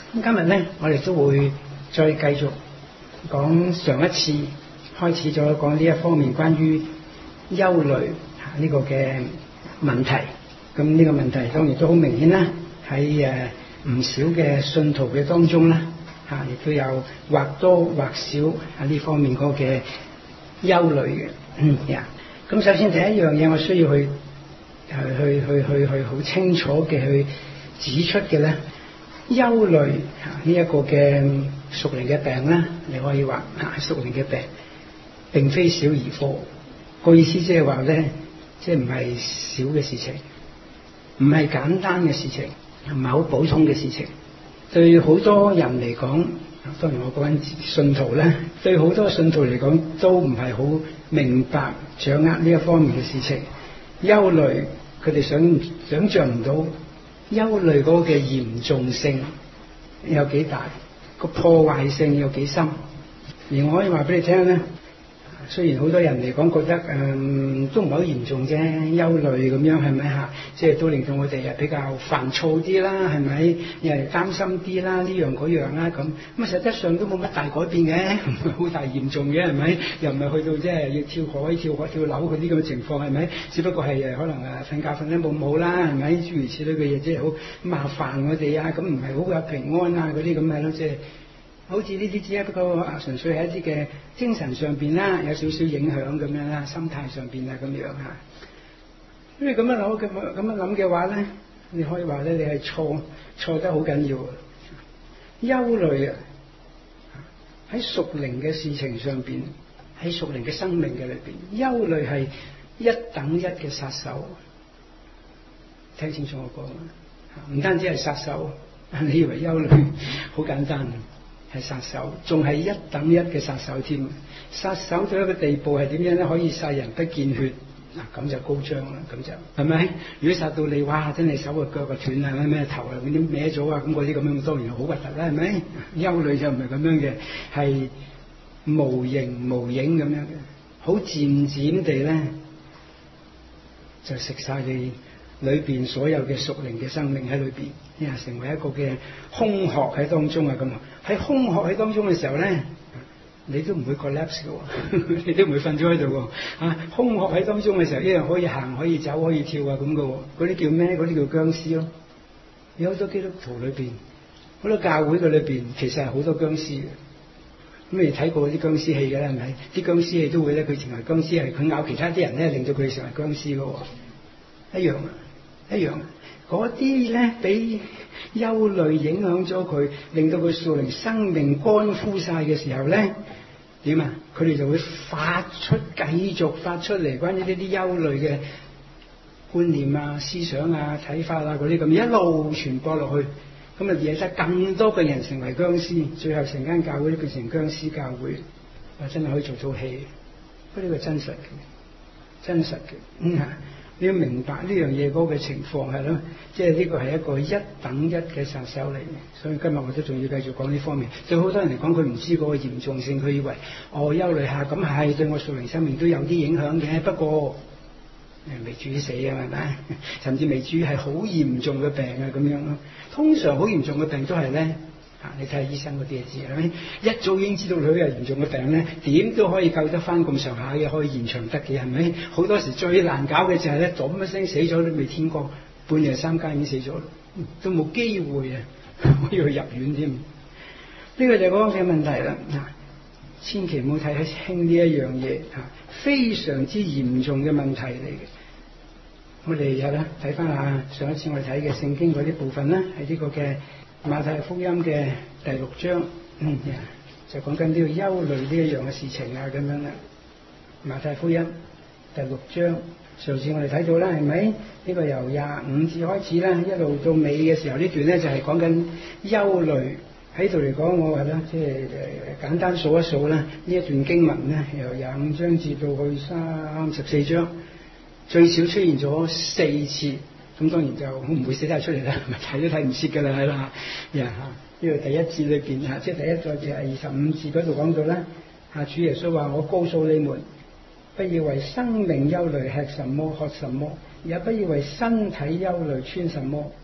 咁今日咧，我哋都會再繼續講上一次開始咗講呢一方面關於憂慮呢個嘅問題。咁呢個問題當然都好明顯啦，喺唔少嘅信徒嘅當中啦，亦都有或多或少喺呢方面嗰個嘅憂慮嘅。咁首先第一樣嘢，我需要去好清楚嘅去指出嘅咧，憂慮呢一個嘅屬靈嘅病啦，你可以話屬靈嘅病並非小兒科。個意思即係話咧，即係唔係小嘅事情，唔係簡單嘅事情，唔係好普通嘅事情。對好多人嚟講，當然我講緊信徒咧，對好多信徒嚟講都唔係好明白掌握呢一方面嘅事情。憂慮佢哋想象唔到憂慮嗰個嘅嚴重性有幾大，個破壞性有幾深。而我可以話俾你聽咧，雖然好多人嚟講覺得都唔係好嚴重啫，憂慮咁樣係咪嚇？即係都令到我哋比較煩躁啲啦，係咪？又係擔心啲啦，呢樣嗰樣啦咁。咁實質上都冇乜大改變嘅，唔係好大嚴重嘅，係咪？又唔係去到即係要跳海、跳樓嗰啲咁嘅情況，係咪？只不過係可能瞓覺瞓得冇好啦，係咪？諸如此類嘅嘢，即係好麻煩我哋啊，咁唔係好有平安啊嗰啲咁係咯，即係。好似呢啲只不過純粹係一啲嘅精神上邊啦，有少少影響咁樣啦，心態上邊啊咁樣嚇。因為咁樣諗嘅話咧，你可以話咧，你係錯得好緊要。憂慮啊，喺屬靈嘅事情上邊，喺屬靈嘅生命嘅裏邊，憂慮係一等一嘅殺手。聽清楚我講啊，唔單止係殺手，你以為憂慮好簡單？係殺手，仲係一等一嘅殺手添。殺手到一個地步係點樣咧？可以殺人不見血，嗱咁就高張啦，咁就係咪？如果殺到你，哇！真係手啊腳啊斷啊，咩頭啊嗰啲歪咗啊，咁嗰啲咁樣當然好核突啦，係咪？憂慮就唔係咁樣嘅，係無形無影咁樣嘅，好漸漸地咧就食晒你裏邊所有嘅屬靈嘅生命喺裏邊，成為一個嘅空殼喺當中啊！咁喺空殼喺當中嘅時候咧，你都唔會 collapse 嘅，你都唔會瞓咗喺度喎。空殼喺當中嘅時候，一樣可以行、可以走、可以跳啊咁嘅。嗰啲叫咩？嗰啲叫僵屍咯。有好多基督徒裏邊，好多教會嘅裏邊，其實係好多僵屍嘅。咁你睇過啲僵屍戲嘅啦，係咪？啲僵屍戲都會咧，佢成為僵屍係佢咬其他啲人咧，令到佢成為僵屍嘅喎，一樣。嗰啲咧俾憂慮影響咗佢，令到佢屬靈生命乾枯晒嘅時候咧，點啊？佢哋就會繼續發出嚟關於呢啲憂慮嘅觀念啊、思想啊、睇法啊嗰啲咁，一路傳播落去，咁啊惹得更多嘅人成為僵屍，最後成間教會都變成僵屍教會，真係可以做套戲。不過呢個真實嘅，你要明白呢樣嘢嗰個情況係咯，即係呢個係一個一等一嘅殺手嚟嘅，所以今日我都仲要繼續講呢方面。對好多人嚟講，佢唔知嗰個嚴重性，佢以為憂慮下咁係對我屬靈生命都有啲影響嘅，不過未至於死啊，係咪？甚至未至於係好嚴重嘅病啊咁樣咯。通常好嚴重嘅病都係咧。你睇下醫生嗰啲嘢知係咪？一早已經知道佢有嚴重嘅病咧，點都可以救得翻咁上下嘅，可以延長得嘅係咪？好多時最難搞嘅就係咧，噉一聲死咗都未天光，半夜三更已經死咗，都冇機會啊，可以去入院添。呢個就係嗰個嘅問題啦。千祈唔好睇輕呢一樣嘢，非常之嚴重嘅問題嚟嘅。我哋有啦，睇翻下上一次我哋睇嘅聖經嗰啲部分啦，係呢個嘅。馬太福音嘅第6章，就講緊呢個憂慮呢一樣嘅事情啊，咁樣啦。馬太福音第6章，上次我哋睇到啦，係咪？呢個由25節開始啦，一路到尾嘅時候呢段咧就係講緊憂慮。喺度嚟講，我話啦，即係簡單數一數啦，呢一段經文咧，由25章至到去34章，最少出現咗4次。咁當然就我唔會寫得出嚟啦，睇都睇唔切㗎啦，係啦。呢個第一節裏邊即係第一個就係25節嗰度講到啦。主耶穌話：我告訴你們，不要為生命憂慮吃什麼喝什麼，也不要為身體憂慮穿什麼。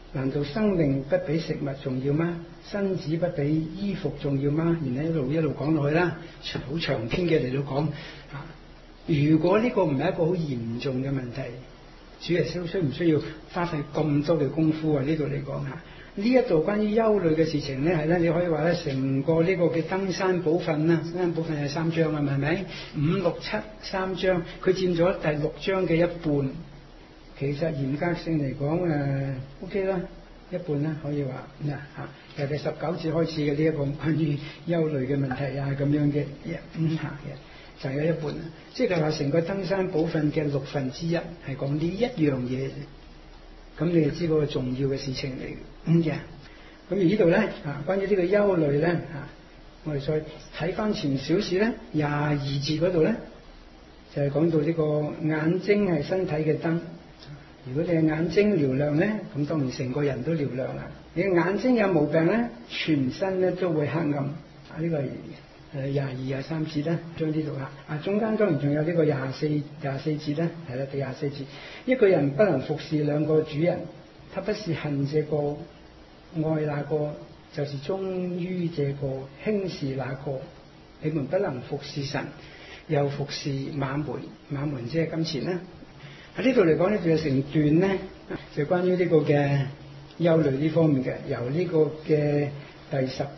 難道生命不比食物重要嗎？身子不比衣服重要嗎？然後一路講落去啦，好長篇嘅嚟到講啊。如果呢個唔係一個好嚴重嘅問題，主耶穌需唔需要花費咁多嘅功夫啊？呢度嚟講嚇，呢一度關於憂慮嘅事情咧，係咧你可以話咧，成個呢個嘅登山寶訓啦，登山寶訓係3章啊，係咪？5、6、7 3章，佢佔咗第6章嘅一半。其實嚴格性嚟講OK 啦，一半啦，可以話嗱嚇，由第19節開始嘅呢一個關於憂慮嘅問題啊咁樣嘅嘅，就有一半。即係話成個登山寶訓嘅1/6係講呢一樣嘢，咁你就知嗰個重要嘅事情嚟嘅。咁而呢度咧關於呢個憂慮咧我哋再睇翻前少少咧，22節嗰度咧就係講到呢個眼睛係身體嘅燈。如果你嘅眼睛嘹亮咧，咁當然成個人都嘹亮啦。你嘅眼睛有毛病咧，全身咧都會黑暗。呢個係22、23節咧，將呢度中間當然仲有呢個24節咧，係啦，第24節。一個人不能服侍兩個主人，他不是恨這個愛那個，就是忠於這個輕視那個。你們不能服侍神，又服侍馬門。馬門即係金錢啦。喺呢度嚟講咧，仲有成段咧，就關於呢個嘅憂慮呢方面嘅，由呢個嘅第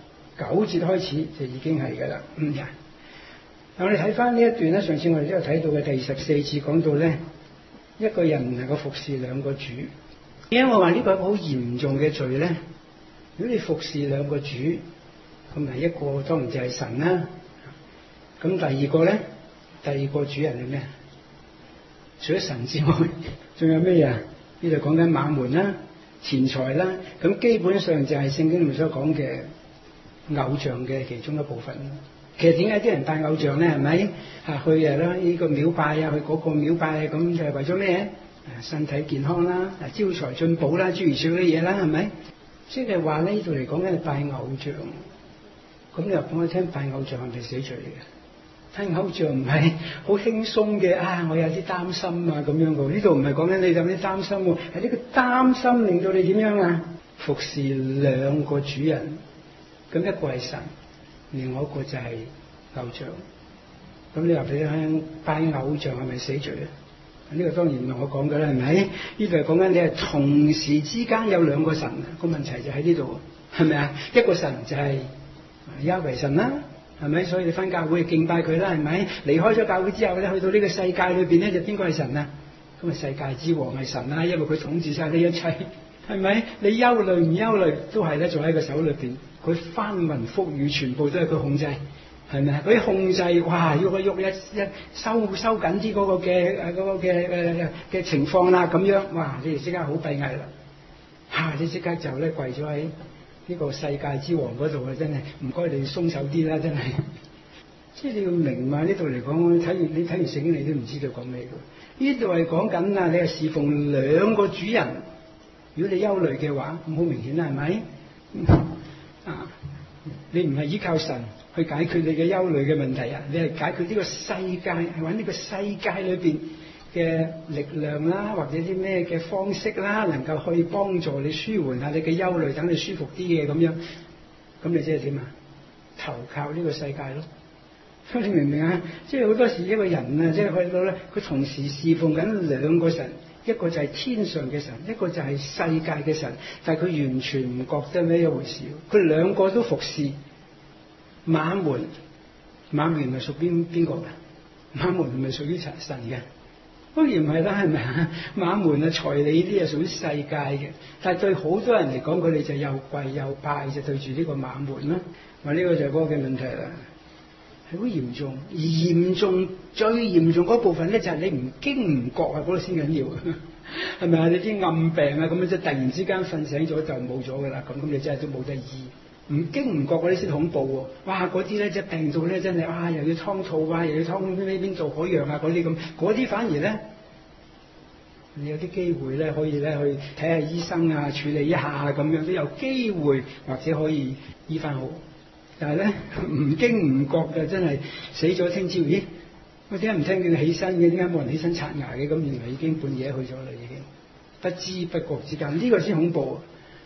19節開始就已經係㗎啦。我哋睇翻呢一段咧，上次我哋都有睇到嘅第14節講到咧，一個人唔能夠服侍兩個主。點解我話呢個係一個好嚴重嘅罪咧？如果你服侍兩個主，咁係一個當然就係神啦。咁第二個咧，第二個主人係咩？除咗神之外，仲有咩啊？呢度講緊馬門啦、錢財啦，咁基本上就係聖經裏面所講嘅偶像嘅其中一部分。其實點解啲人拜偶像咧？係咪去啦呢個廟拜啊，去嗰個廟拜啊，咁就係為咗咩？身體健康啦，招財進寶啦，諸如此類嘢啦，係咪？即係話呢度嚟講緊係拜偶像。咁你又講我聽，拜偶像係咪死罪嚟嘅？睇偶像唔係好輕鬆嘅我有啲擔心咁樣嘅。呢度唔係講緊你有啲擔心喎，係呢個擔心令到你點樣啊？服侍兩個主人，咁一個係神，另外一個就係偶像。咁你話俾你聽，拜偶像係咪死罪啊？呢個當然唔係我講嘅啦，係咪？呢度係講緊你係同時之間有兩個神，個問題就喺呢度，係咪啊？一個神就係亞維神啦。係咪？所以你返教會敬拜佢啦，係咪？離開咗教會之後咧，去到呢個世界裏邊咧，就邊個係神啊？咁啊，世界之王係神啦，因為佢統治晒呢一切，係咪？你憂慮唔憂慮都係咧，做喺個手裏邊，佢翻雲覆雨全部都係佢控制，係咪？佢控制，哇！要佢喐一收緊啲嗰個嘅情況啦，咁樣，哇！你哋即刻好閉翳啦，你即刻就咧跪咗喺呢個世界之王嗰度啊！真係唔該你鬆手啲啦，真係。即係你要明嘛？呢度嚟講，你睇完聖經，你都唔知道講咩嘅。呢度係講緊你係侍奉兩個主人。如果你憂慮嘅話，咁好明顯啦，係咪？你唔係依靠神去解決你嘅憂慮嘅問題啊！你係解決呢個世界，係揾呢個世界裏邊嘅力量啦，或者啲咩嘅方式啦，能夠可以幫助你舒緩下你嘅憂慮，等你舒服啲嘅咁樣。咁你即係點啊？投靠呢個世界咯。你明唔明啊？即係好多時一個人啊，即係去到咧，佢同時侍奉緊兩個神，一個就係天上嘅神，一個就係世界嘅神，但係佢完全唔覺得咩一回事。佢兩個都服侍。馬門係屬邊個㗎？馬門係咪屬於神嘅？當然唔係啦，係咪啊？馬門啊，財利呢啲係屬於世界嘅，但係對好多人嚟講，佢哋就又跪又拜，就對住呢個馬門啦。話呢個就係嗰個嘅問題啦，係好嚴重。而嚴重最嚴重嗰部分咧，就係你唔經唔覺嗰個先緊要，係咪啊？你啲暗病啊，咁樣即係突然之間瞓醒咗就冇咗噶啦，咁你真係都冇得醫。唔經唔覺嗰啲先恐怖喎！哇，嗰啲咧即係病到咧真係又要劏肚啊，又要劏邊做嗰樣啊，嗰啲咁，嗰啲反而咧，你有啲機會咧可以咧去睇下醫生啊，處理一下咁樣都有機會，或者可以醫翻好。但係咧唔經唔覺嘅，真係死咗聽朝，咦？我點解唔聽見起身嘅？點解冇人起身刷牙嘅？咁原來已經半夜去咗啦，已經不知不覺之間，呢個先恐怖。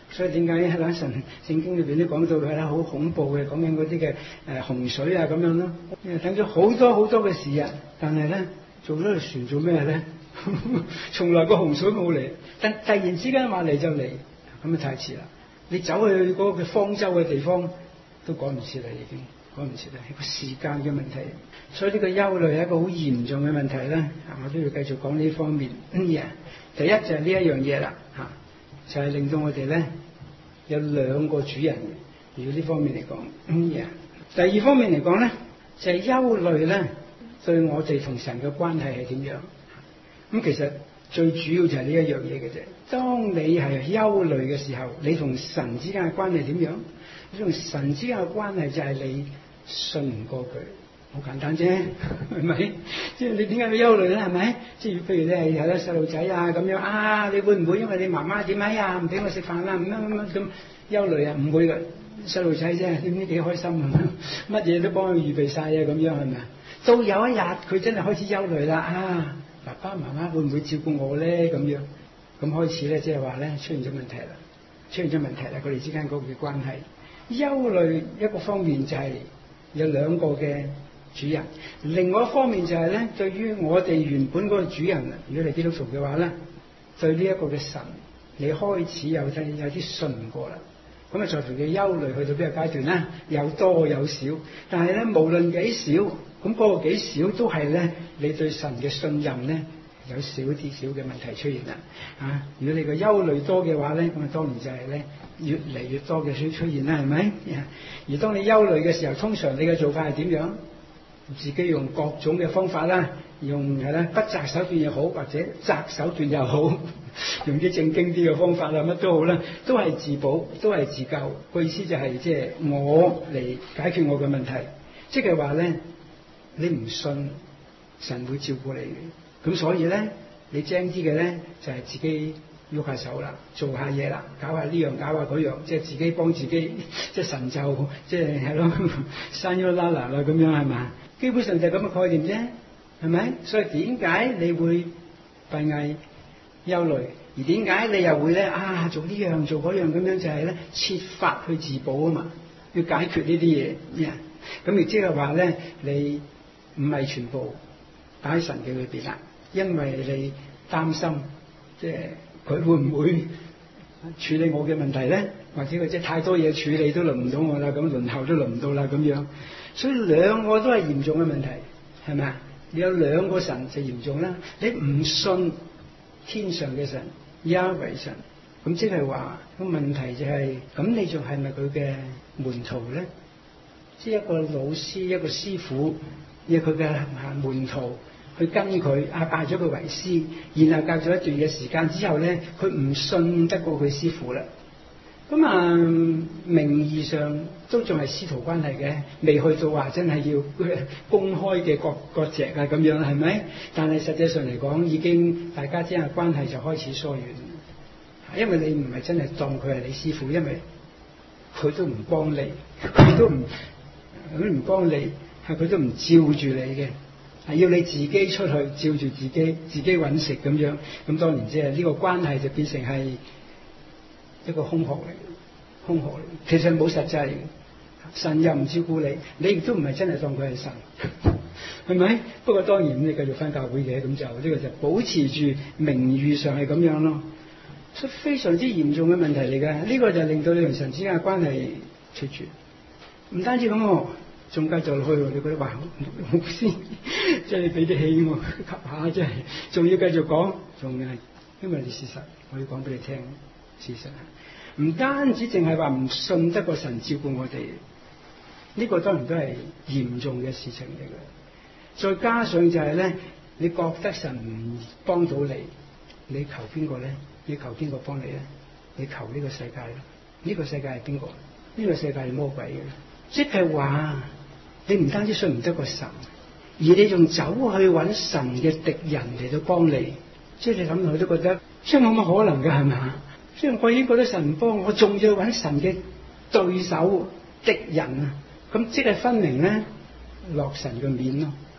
所以點解喺神聖經裏邊都講到係啦，好恐怖嘅，講緊嗰啲嘅洪水啊咁樣咯。等咗好多好多嘅時日，但係咧做咗條船做咩咧？從來個洪水冇嚟，但突然之間話嚟就嚟，咁啊太遲啦！你走去嗰個方舟嘅地方都趕唔切啦，已經趕唔切啦，係個時間嘅問題。所以呢個憂慮係一個好嚴重嘅問題咧。我都要繼續講呢方面嘢。第一就係呢一樣嘢啦，就係令到我哋咧有兩個主人嘅。如果呢方面嚟講，第二方面嚟講咧，就係憂慮咧對我哋同神嘅關係係點樣？咁其實最主要就係呢一樣嘢嘅啫。當你係憂慮嘅時候，你同神之間嘅關係點樣？你同神之間嘅關係就係你信唔過佢，好簡單啫，係咪？即係你點解會憂慮咧？係咪？即係譬如你係有啲細路仔啊咁樣啊，你會唔會因為你媽媽點解啊唔俾我食飯啦？乜咁憂慮啊？唔會嘅，細路仔啫，點知幾開心啊？乜嘢都幫佢預備晒啊，咁樣係咪啊？到有一日佢真係開始憂慮啦啊！爸爸媽媽會唔會照顧我咧？咁樣咁開始咧，即係話咧出現咗問題啦，出現咗問題啦，佢哋之間嗰個嘅關係。憂慮一個方面就係有兩個嘅主人，另外一方面就係咧，對於我哋原本嗰個主人，如果你基督徒嘅話咧，對呢一個嘅神，你開始有啲信唔過啦。咁啊，在乎嘅憂慮去到邊個階段咧？有多有少，但係咧無論幾少，咁嗰個幾少都係咧，你對神嘅信任咧有少啲少嘅問題出現啦。如果你個憂慮多嘅話咧，咁啊當然就係咧越嚟越多嘅出現啦，係咪？而當你憂慮嘅時候，通常你嘅做法係點樣？自己用各種嘅方法啦，用係啦不擇手段又好，或者擇手段又好，用啲正經啲嘅方法啦，乜都好啦，都係自保，都係自救。個意思就係即係我嚟解決我嘅問題，即係話咧，你唔信神會照顧你嘅，咁所以咧你精啲嘅咧就係自己喐下手啦，做下嘢啦，搞下呢樣搞下嗰樣，即係自己幫自己，即係神就即係係咯，生咗啦啦啦咁樣係嘛？基本上就係咁嘅概念啫，係咪？所以點解你會閉翳憂慮，而點解你又會咧做呢樣做嗰樣咁樣？就係咧設法去自保啊嘛，要解決呢啲嘢。咁亦即係話咧，你唔係全部擺喺神嘅裏邊啦，因為你擔心即係佢會唔會處理我嘅問題咧？或者佢即係太多嘢處理都輪唔到我啦，咁輪候都輪唔到啦咁樣。所以兩個都係嚴重嘅問題，係咪啊？你有兩個神就嚴重啦。你唔信天上嘅神，亞為神，咁即係話個問題就係，咁你仲係咪佢嘅門徒咧？即係一個老師，一個師傅，要佢嘅門徒去跟佢拜咗佢為師，然後隔咗一段嘅時間之後咧，佢唔信得過佢師傅啦。咁名義上都仲係師徒關係嘅，未去到話真係要公開嘅割席啊咁樣，係咪？但係實際上嚟講，已經大家之間嘅關係就開始疏遠，因為你唔係真係當佢係你師傅，因為佢都唔幫你，佢都唔幫你，佢都唔照住你嘅，係要你自己出去照住自己揾食咁樣。咁當然即係呢個關係就變成係一個空殼嚟，空殼嚟，其實冇實際，神又唔照顧你，你亦都唔係真係當佢係神，係咪？不過當然你繼續翻教會嘅，咁就呢個就保持住名譽上係咁樣咯，所以非常之嚴重嘅問題嚟嘅。呢個就令到你同神之間嘅關係脫絕。唔單止咁，仲繼續落去，你覺得話好先，即係俾啲氣我吸下，即係仲要繼續講，仲係因為你事實，我要講俾你聽。事實唔單止淨係話唔信得過神照顧我哋，呢個當然都係嚴重嘅事情嚟嘅。再加上就係咧，你覺得神唔幫到你，你求邊個咧？你求邊個幫你咧？你求呢個世界咯？呢個世界係邊個？呢個世界係魔鬼嘅，即係話你唔單止信唔得過神，而你仲走去揾神嘅敵人嚟到幫你，即係你諗落去都覺得即係冇乜可能嘅，係咪？雖然我已經覺得神唔幫我，仲要揾神嘅對手敵人啊！咁即係分明咧落神嘅面咯，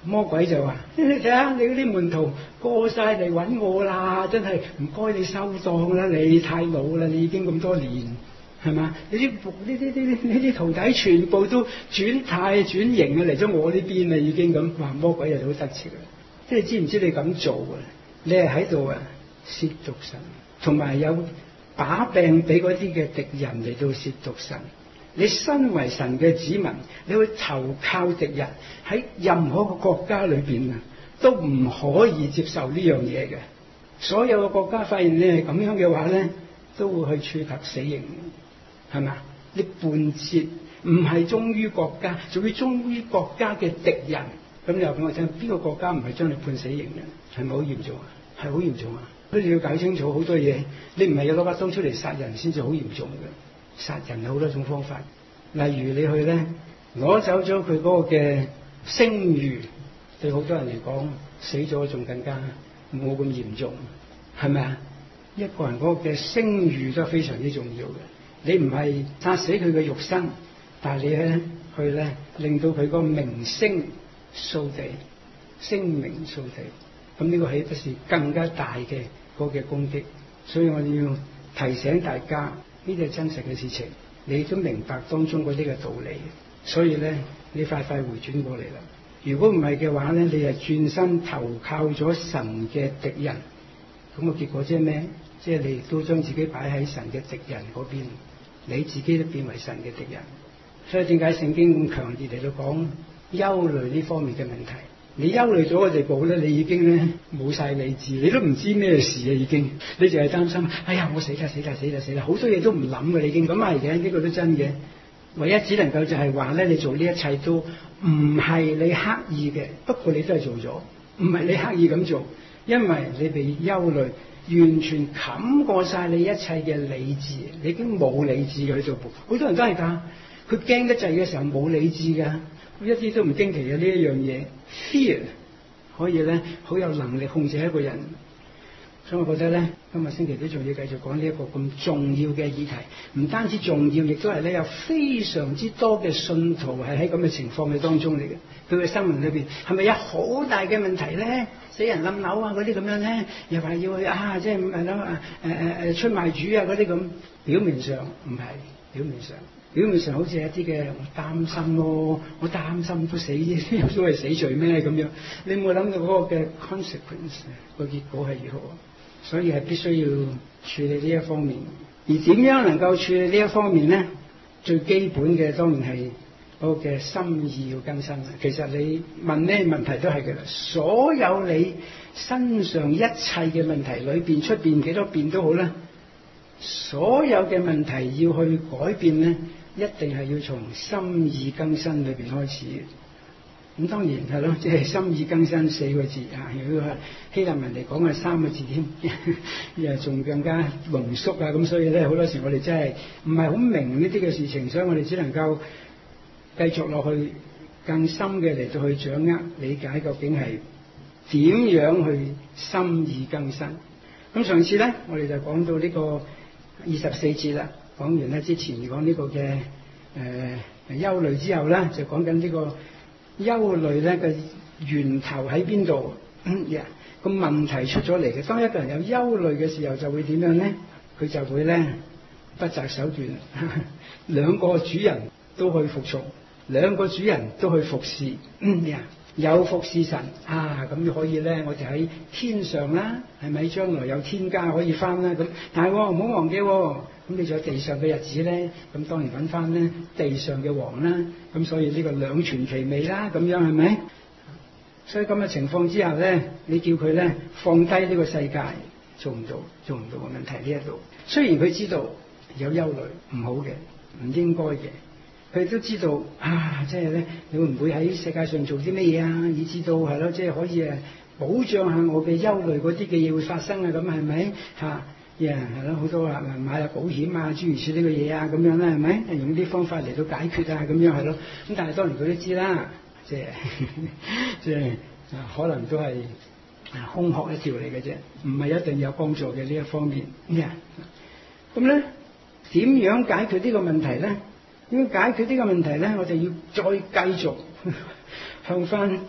魔鬼就話：你睇下你嗰啲門徒過晒嚟揾我啦，真係唔該你收檔啦，你太老啦，你已經咁多年，係嘛？你啲徒弟全部都轉態轉型啊，嚟咗我呢邊啦，已經咁話。魔鬼就好得戚啦，即係知唔知你咁做啊？你係喺度啊褻瀆神，同埋有把柄俾嗰啲嘅敵人嚟到褻瀆神。你身為神嘅子民，你會投靠敵人，喺任何個國家裏邊啊，都唔可以接受呢樣嘢嘅。所有嘅國家發現你係咁樣嘅話咧，都會去處及死刑，係咪？你叛竊唔係忠於國家，仲要忠於國家嘅敵人。咁你話俾我聽，邊個國家唔係將你判死刑嘅？係咪好嚴重啊？係好嚴重啊！所以你要搞清楚好多嘢，你唔係要攞把刀出嚟殺人先至好嚴重嘅。殺人有好多種方法，例如你去咧攞走咗佢嗰個嘅聲譽，對好多人嚟講死咗仲更加冇咁嚴重，係咪啊？一個人嗰個嘅聲譽都係非常之重要嘅。你唔係殺死佢嘅肉身，但係你咧去咧令到佢嗰個名聲掃地，聲名掃地，咁呢個豈不是更加大嘅嗰個嘅攻擊？所以我哋要提醒大家。呢啲係真實嘅事情，你都明白當中嗰啲嘅道理，所以咧你快快回轉過嚟啦。如果唔係嘅話咧，你係轉身投靠咗神嘅敵人，咁個結果即係咩？即係你亦都將自己擺喺神嘅敵人嗰邊，你自己都變為神嘅敵人。所以點解聖經咁強烈嚟到講憂慮呢方面嘅問題？你憂慮咗嘅地步咧，你已經咧冇晒理智，你都唔知咩事啊！已經，你淨係擔心，哎呀，我死啦，好多嘢都唔諗嘅，你已經咁係嘅，呢個都真嘅。唯一只能夠就係話咧，你做呢一切都唔係你刻意嘅，不過你都係做咗，唔係你刻意咁做，因為你被憂慮完全冚過晒你一切嘅理智，你已經冇理智嘅去做。好多人都係㗎，佢驚得滯嘅時候冇理智㗎。一啲都唔驚奇嘅呢一樣嘢 ，fear 可以咧好有能力控制一個人，所以我覺得咧今日星期都仲要繼續講呢一個咁重要嘅議題，唔單止重要，亦都係咧有非常之多嘅信徒係喺咁嘅情況嘅當中嚟嘅，佢嘅生命裏邊係咪有好大嘅問題咧？死人冧樓啊嗰啲咁樣咧，又話要去即係係咯出賣主啊嗰啲咁，表面上唔係，表面上好似一啲嘅我擔心咯，我擔心都死啫，有所謂死罪咩咁樣？你冇諗到嗰個嘅 consequence 個結果係如何？所以係必須要處理呢一方面。而點樣能夠處理呢一方面咧？最基本嘅當然係嗰個嘅心意要更新。其實你問咩問題都係嘅啦，所有你身上一切嘅問題裏邊出邊幾多變都好啦，所有嘅問題要去改變咧，一定係要從心意更新裏邊開始。咁當然係咯，即係心意更新4個字啊！如果係希臘文嚟講係3個字添，又仲更加濃縮啊！咁所以咧，好多時我哋真係唔係好明呢啲嘅事情，所以我哋只能夠繼續落去更深嘅嚟到去掌握理解究竟係點樣去心意更新。咁上次咧，我哋就講到呢個24節啦，講完咧之前講呢個嘅憂慮之後咧，就講緊呢個憂慮咧嘅源頭喺邊度？個問題出咗嚟嘅。當一個人有憂慮嘅時候，就會點樣咧？佢就會咧不擇手段，兩個主人都去服從，兩個主人都去服侍。有服侍神啊，咁就可以咧，我哋喺天上啦，係咪？將來有天家可以翻啦。咁但係唔好忘記，咁你仲有地上嘅日子咧，咁當然揾翻咧地上嘅王啦。咁所以呢個兩全其美啦，咁樣係咪？所以咁嘅情況之下咧，你叫佢咧放低呢個世界，做唔到嘅問題呢一度。雖然佢知道有憂慮唔好嘅，唔應該嘅。佢都知道即係咧，你會唔會喺世界上做啲咩嘢啊？以至到係咯，即係可以保障下我嘅憂慮嗰啲嘅嘢會發生啊？咁係咪係咯，好多買下保險啊，諸如此類嘅嘢啊，咁樣啦，係咪？用啲方法嚟到解決啊，咁樣係咯。咁但係當然佢都知啦，即係可能都係空殼一條嚟嘅啫，唔係一定有幫助嘅呢一方面。咁咧點樣解決呢個問題咧？點解決呢個問題咧？我哋要再繼續向翻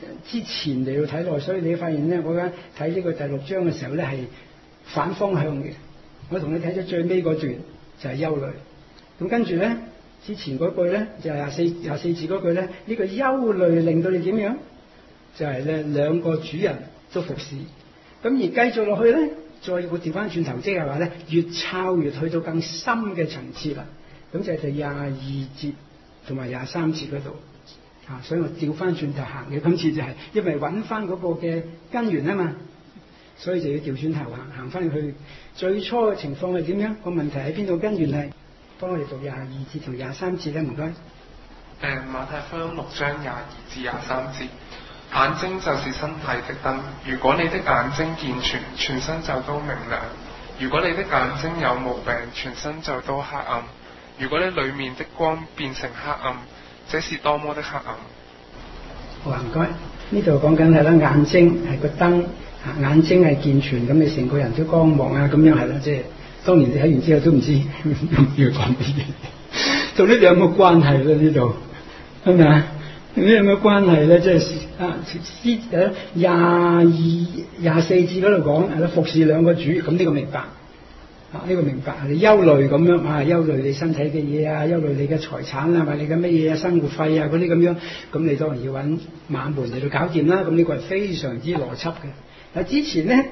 之前嚟到睇落，所以你發現咧，我而家睇呢個第6章嘅時候咧係反方向嘅。我同你睇咗最尾嗰段就係憂慮，咁跟住咧之前嗰句咧就係24字嗰句咧，呢個憂慮令到你點樣？就係咧兩個主人都服侍，咁而繼續落去咧，再會調翻轉頭，即係話咧越抄越去到更深嘅層次啦。咁就係第22節同埋23節嗰度。所以我調翻轉頭行嘅，今次就係因為揾翻嗰個嘅根源啊嘛，所以就要調轉頭行翻去最初嘅情況係點樣？個問題喺邊度？根源係幫我哋讀22節同23節咧，唔該。 馬太福音6章22至23節，眼睛就是身體的燈。如果你的眼睛健全，全身就都明亮；如果你的眼睛有毛病，全身就都黑暗。如果你裏面的光變成黑暗，這是多麼的黑暗！ 好，唔該。呢度講緊係啦，眼睛係個燈，眼睛係健全，咁你成個人都光芒啊，咁樣係啦。即係當然你睇完之後都唔知要講乜嘢，同呢兩個關係咧？呢度係咪啊？呢兩個關係咧，即係22、24字嗰度講係啦，服侍兩個主，咁呢個明白。呢個明白，你憂慮咁樣憂慮你身體嘅嘢啊，憂慮你嘅財產啊，或者你嘅乜嘢啊，生活費啊嗰啲咁樣，咁你當然要揾馬門嚟到搞掂啦。咁呢個係非常之邏輯嘅。嗱，之前咧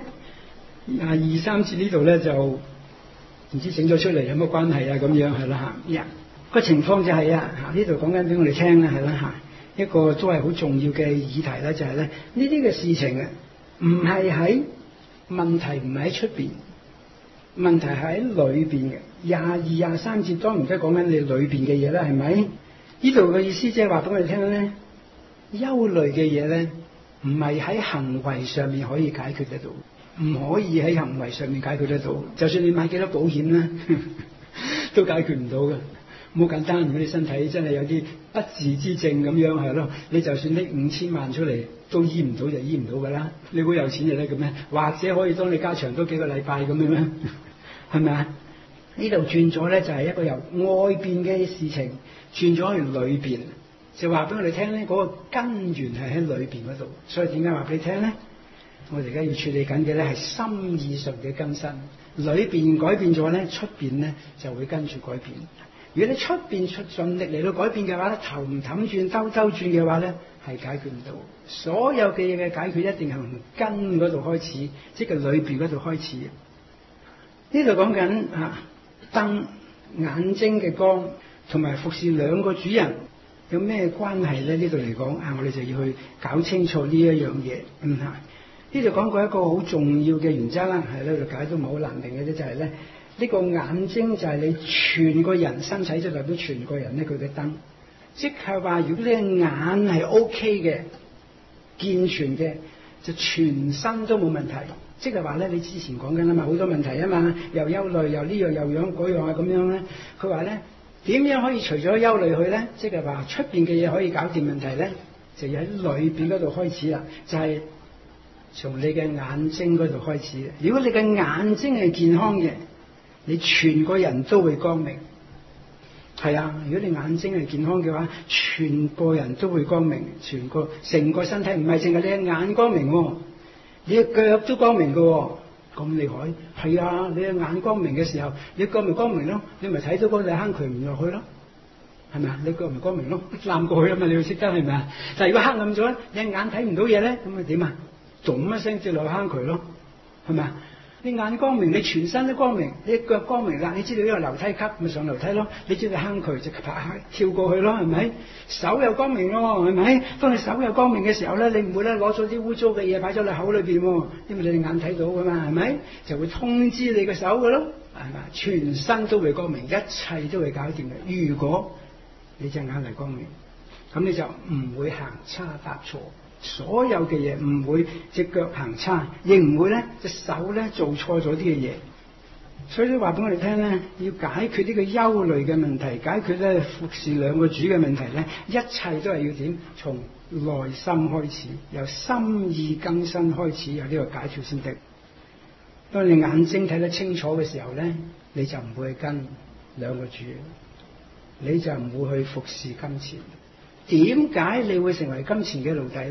22、23節呢度咧就唔知整咗出嚟有乜關係啊？咁樣係啦嚇。個情況就係呢度講緊俾我哋聽啦，係啦嚇，一個都係好重要嘅議題啦，就係咧呢啲嘅事情啊，唔係喺問題唔係喺出邊。問題係喺裏邊嘅。22、23節當然都係講緊你裏邊嘅嘢啦，係咪？呢度嘅意思即係話俾我哋聽咧，憂慮嘅嘢咧，唔係喺行為上面可以解決得到，唔可以喺行為上面解決得到。就算你買幾多保險咧，都解決唔到嘅。好簡單，如果你身體真係有啲不治之症咁樣係咯，你就算拎5000萬出嚟都醫唔到就醫唔到噶啦。你估有錢就得嘅咩？或者可以當你加長多幾個禮拜咁樣咩？係咪啊？呢度轉咗咧，就係一個由外邊嘅事情轉咗去裏邊，就話俾我哋聽咧，嗰個根源係喺裏邊嗰度。所以點解話俾你聽咧？我哋而家要處理緊嘅咧係心意上嘅更新，裏邊改變咗咧，出邊咧就會跟住改變。如果你出邊盡力嚟到改變嘅話咧，頭唔氹轉兜兜轉嘅話咧，係解決唔到。所有嘅嘢嘅解決一定係從根嗰度開始，即係裏邊嗰度開始。呢度講緊燈眼睛嘅光，同埋服侍兩個主人有咩關係咧？呢度嚟講我哋就要去搞清楚呢一樣嘢。呢度講過一個好重要嘅原則啦，係呢度解都唔係好難明嘅啫，就係咧。呢個眼睛就係你全個人身體，就代表全個人咧佢嘅燈，即係話如果你嘅眼係 OK 嘅、健全嘅，就全身都冇問題。即係話咧，你之前講緊啦嘛，好多問題啊嘛，又憂慮，又呢樣又樣嗰樣啊咁樣咧。佢話咧，點樣可以除咗憂慮去咧？即係話出邊嘅嘢可以搞掂問題咧，就要喺裏邊嗰度開始啦，就係從你嘅眼睛嗰度開始。如果你嘅眼睛係健康嘅，你全個人都會光明。係啊，如果你眼睛係健康嘅話，全個人都會光明，成個身體，唔係淨係你嘅眼光明，你嘅腳都光明嘅，咁厲害。係啊，你嘅眼光明嘅時候，你腳咪光明咯，你咪睇到嗰隻坑渠唔落去咯，係咪啊？你腳咪光明咯，攬過去啊嘛，你要識得係咪啊？但係如果黑暗咗，你眼睇唔到嘢咧，咁咪點啊？咚一聲跌落坑渠咯，係咪啊？你眼光明，你全身都光明，你腳光明啦，你知道呢個樓梯級咪上樓梯咯，你知道坑渠就跳過去咯，係咪？手有光明咯，係咪？當你手有光明嘅時候咧，你唔會咧攞咗啲污糟嘅嘢擺咗你口裏邊，因為你眼睇到噶嘛，係咪？就會通知你個手噶咯，係咪？全身都會光明，一切都會搞掂嘅。如果你隻眼係光明，咁你就唔會行差踏錯。所有嘅嘢唔會隻腳行差，亦唔會咧隻手咧做錯咗啲嘅嘢。所以你話俾我哋聽咧，要解決呢個憂慮嘅問題，解決咧服侍兩個主嘅問題咧，一切都係要點？從內心開始，由心意更新開始，有呢個解決先得。當你眼睛睇得清楚嘅時候咧，你就唔會去跟兩個主，你就唔會去服侍金錢。點解你會成為金錢嘅奴隸咧？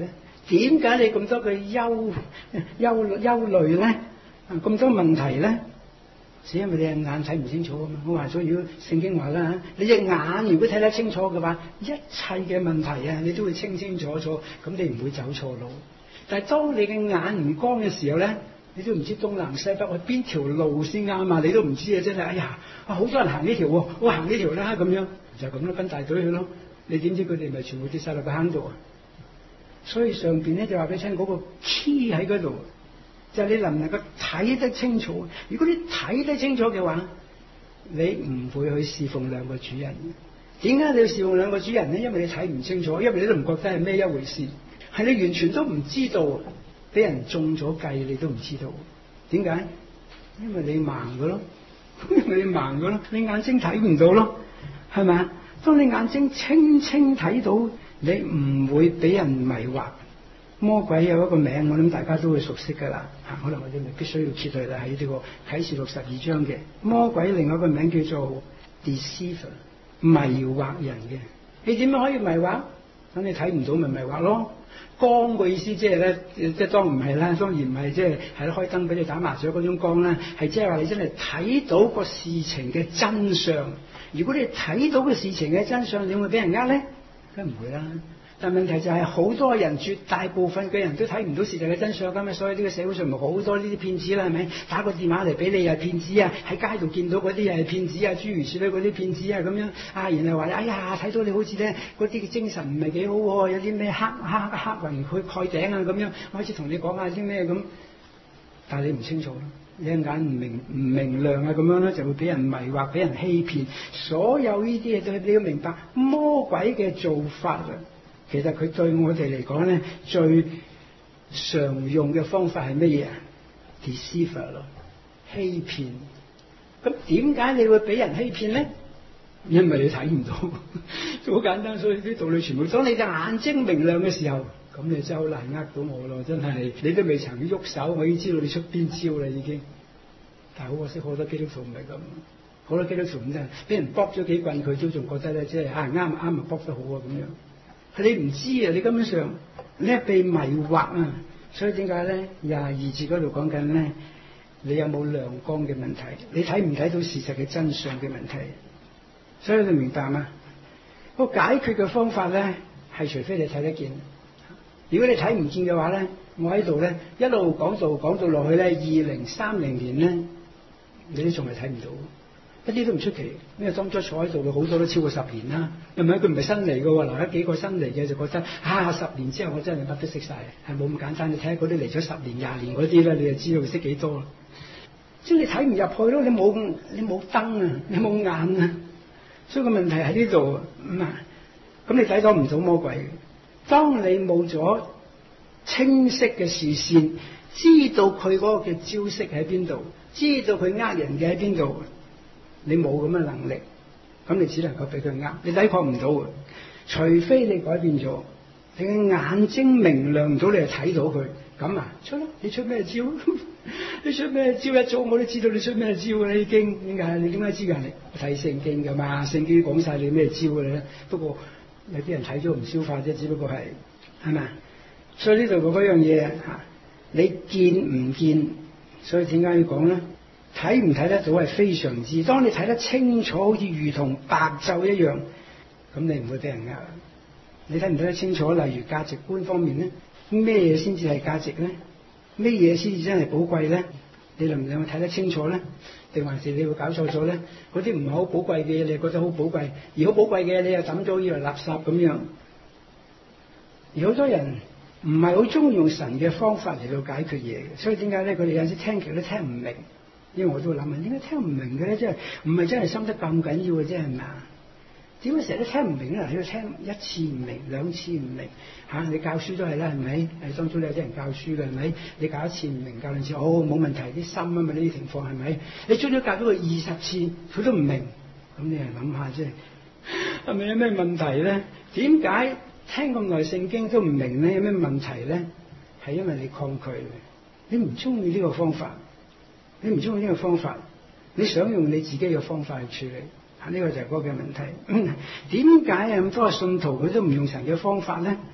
點解你咁多嘅憂慮咧？咁多問題咧？只因為你隻眼睇唔清楚啊嘛！我話咗，如果聖經話啦，你隻眼如果睇得清楚嘅話，一切嘅問題啊，你都會清清楚楚，咁你唔會走錯路。但係當你嘅眼唔光嘅時候咧，你都唔知東南西北去邊條路先啱啊！你都唔知啊！真係，哎呀，好多人行呢條喎，我行呢條啦咁樣，就咁咯，跟大隊去咯。你點知佢哋咪全部跌晒落個坑度啊？所以上邊咧就話俾你聽，嗰個 key 喺嗰度。就係你能唔能夠睇得清楚？如果你睇得清楚嘅話，你唔會去侍奉兩個主人。點解你要侍奉兩個主人咧？因為你睇唔清楚，因為你都唔覺得係咩一回事，係你完全都唔知道，俾人中咗計你都唔知道。點解？因為你盲嘅咯，因為你盲嘅咯，你眼睛睇唔到咯，係咪啊？當你眼睛清清睇到，你唔會俾人迷惑。魔鬼有一個名，我諗大家都會熟悉噶啦，可能我哋咪必須要揭佢啦，喺呢個啟示錄12章嘅魔鬼另外一個名叫做 deceiver， 迷惑人嘅。你點樣可以迷惑？等你睇唔到咪迷惑咯。光嘅意思即係咧，即係當唔係啦，當然唔係即係係開燈俾你打麻雀嗰種光啦，係即係話你真係睇到個事情嘅真相。如果你睇到個事情嘅真相，你會俾人呃咧？梗唔會啦。但問題就係好多人，絕大部分嘅人都睇唔到事實嘅真相㗎嘛，所以呢個社會上咪好多呢啲騙子啦，係咪？打個電話嚟俾你又係騙子啊，喺街度見到嗰啲又係騙子啊，諸如此類嗰啲騙子啊咁樣啊，然後話哎呀睇到你好似咧嗰啲嘅精神唔係幾好喎，有啲咩黑雲去蓋頂啊咁樣，我開始同你講下啲咩咁，但係你唔清楚咯，你眼唔明亮啊咁樣咧，就會俾人迷惑，俾人欺騙，所有呢啲嘢都你要明白魔鬼嘅做法啊。其實佢對我哋嚟講咧，最常用嘅方法係乜嘢啊 ？deceiver 咯，欺騙。咁點解你會俾人欺騙咧？因為你睇唔到，好簡單。所以啲道理全部，當你隻眼睛明亮嘅時候，咁你真係好難呃到我咯。真係你都未曾喐手，我已經知道你出邊招啦已經。但係好可惜，好多基督徒唔係咁，好多基督徒咁真係俾人卜咗幾棍，佢都仲覺得咧，即係啱啊卜得好啊咁樣。你唔知啊！你根本上你係被迷惑啊！所以點解咧？22節嗰度講緊咧，你有冇亮光嘅問題？你睇唔睇到事實嘅真相嘅問題？所以你明白嗎？個解決嘅方法咧，係除非你睇得見。如果你睇唔見嘅話咧，我喺度咧一路講到落去咧，2030年咧，你都仲係睇唔到。一啲都唔出奇，因為當初坐喺度嘅好多都超過10年啦，係咪？佢唔係新嚟嘅喎，嗱，有幾個新嚟嘅就覺得10年之後我真係乜都識晒，係冇咁簡單。你睇下嗰啲嚟咗10年、20年嗰啲咧，你就知道佢識幾多啦。即係你睇唔入去咯，你冇燈啊，你冇眼啊，所以個問題喺呢度咁你睇到唔到魔鬼。當你冇咗清晰嘅視線，知道佢嗰個嘅招式喺邊度，知道佢呃人嘅喺邊度。你冇咁嘅能力，咁你只能夠俾佢呃，你抵抗唔到。除非你改變咗，你嘅眼睛明亮唔到，你就睇到佢。咁啊，出咯！你出咩招？你出咩招？一早我都知道你出咩招啦，已經。點解？你點解知㗎？你睇聖經㗎嘛？聖經講晒你咩招㗎咧？不過有啲人睇咗唔消化啫，只不過係咪？所以呢度嗰樣嘢嚇，你見唔見？所以點解要講咧？睇唔睇得到係非常之，當你睇得清楚，好似如同白晝一樣，咁你唔會俾人呃。你睇唔睇得清楚？例如價值觀方面咧，咩嘢先至係價值咧？咩嘢先至真係寶貴咧？你能唔能夠睇得清楚咧？定還是你會搞錯咗咧？嗰啲唔係好寶貴嘅嘢，你覺得好寶貴；而好寶貴嘅嘢，你又抌咗以為垃圾咁樣。而好多人唔係好中意用神嘅方法嚟到解決嘢嘅，所以點解咧？佢哋有陣時聽極都聽唔明。因為我都會諗啊，點解聽唔明嘅咧？即係唔係真係深得咁緊要嘅啫？係咪啊？點解成日都聽唔明咧？喺度聽一次唔明，兩次唔明嚇，你教書都係啦，係咪？係當初你有啲人教書嘅，係咪？你教一次唔明，教兩次，冇問題，啲心啊嘛，呢啲情況係咪？你將咗教咗佢20次，佢都唔明，咁你係諗下啫，係咪有咩問題咧？點解聽咁耐聖經都唔明咧？有咩問題咧？係因為你抗拒，你唔中意呢個方法。你唔中意呢個方法，你想用你自己嘅方法去處理，呢個就係嗰個問題。點解咁多信徒佢都唔用神嘅方法咧？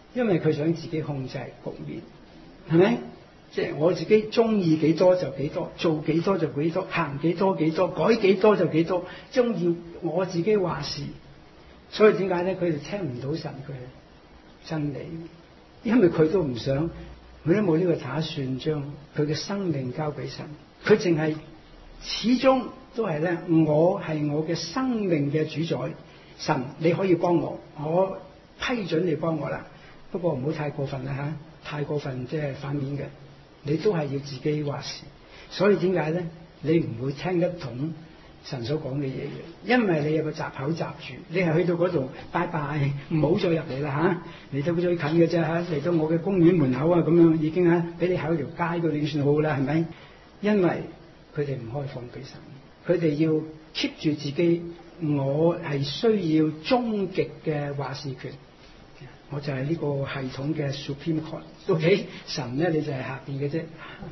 因為佢想自己控制局面，係咪？即係我自己中意幾多就幾多，做幾多就幾多，行幾多幾多，改幾多就幾多，中意我自己話事。所以點解咧？佢哋聽唔到神佢真理，因為佢都唔想，佢都冇呢個打算將佢嘅生命交俾神。佢淨係始終都係咧，我係我嘅生命嘅主宰。神，你可以幫我，我批准你幫我啦。不過唔好太過分啦嚇，太過分即係反面嘅。你都係要自己話事，所以點解咧？你唔會聽得懂神所講嘅嘢嘅，因為你有個閘口閘住，你係去到嗰度拜拜，唔好再入嚟啦嚇。嚟到最近嘅啫嚇，嚟到我嘅公園門口啊咁樣已經嚇，俾你喺條街嗰度算好啦，係咪？因為佢哋唔開放俾神，佢哋要 keep 住自己，我係需要終極嘅話事權。我就係呢個系統嘅 Supreme Court， 到底神咧你就係下邊嘅啫。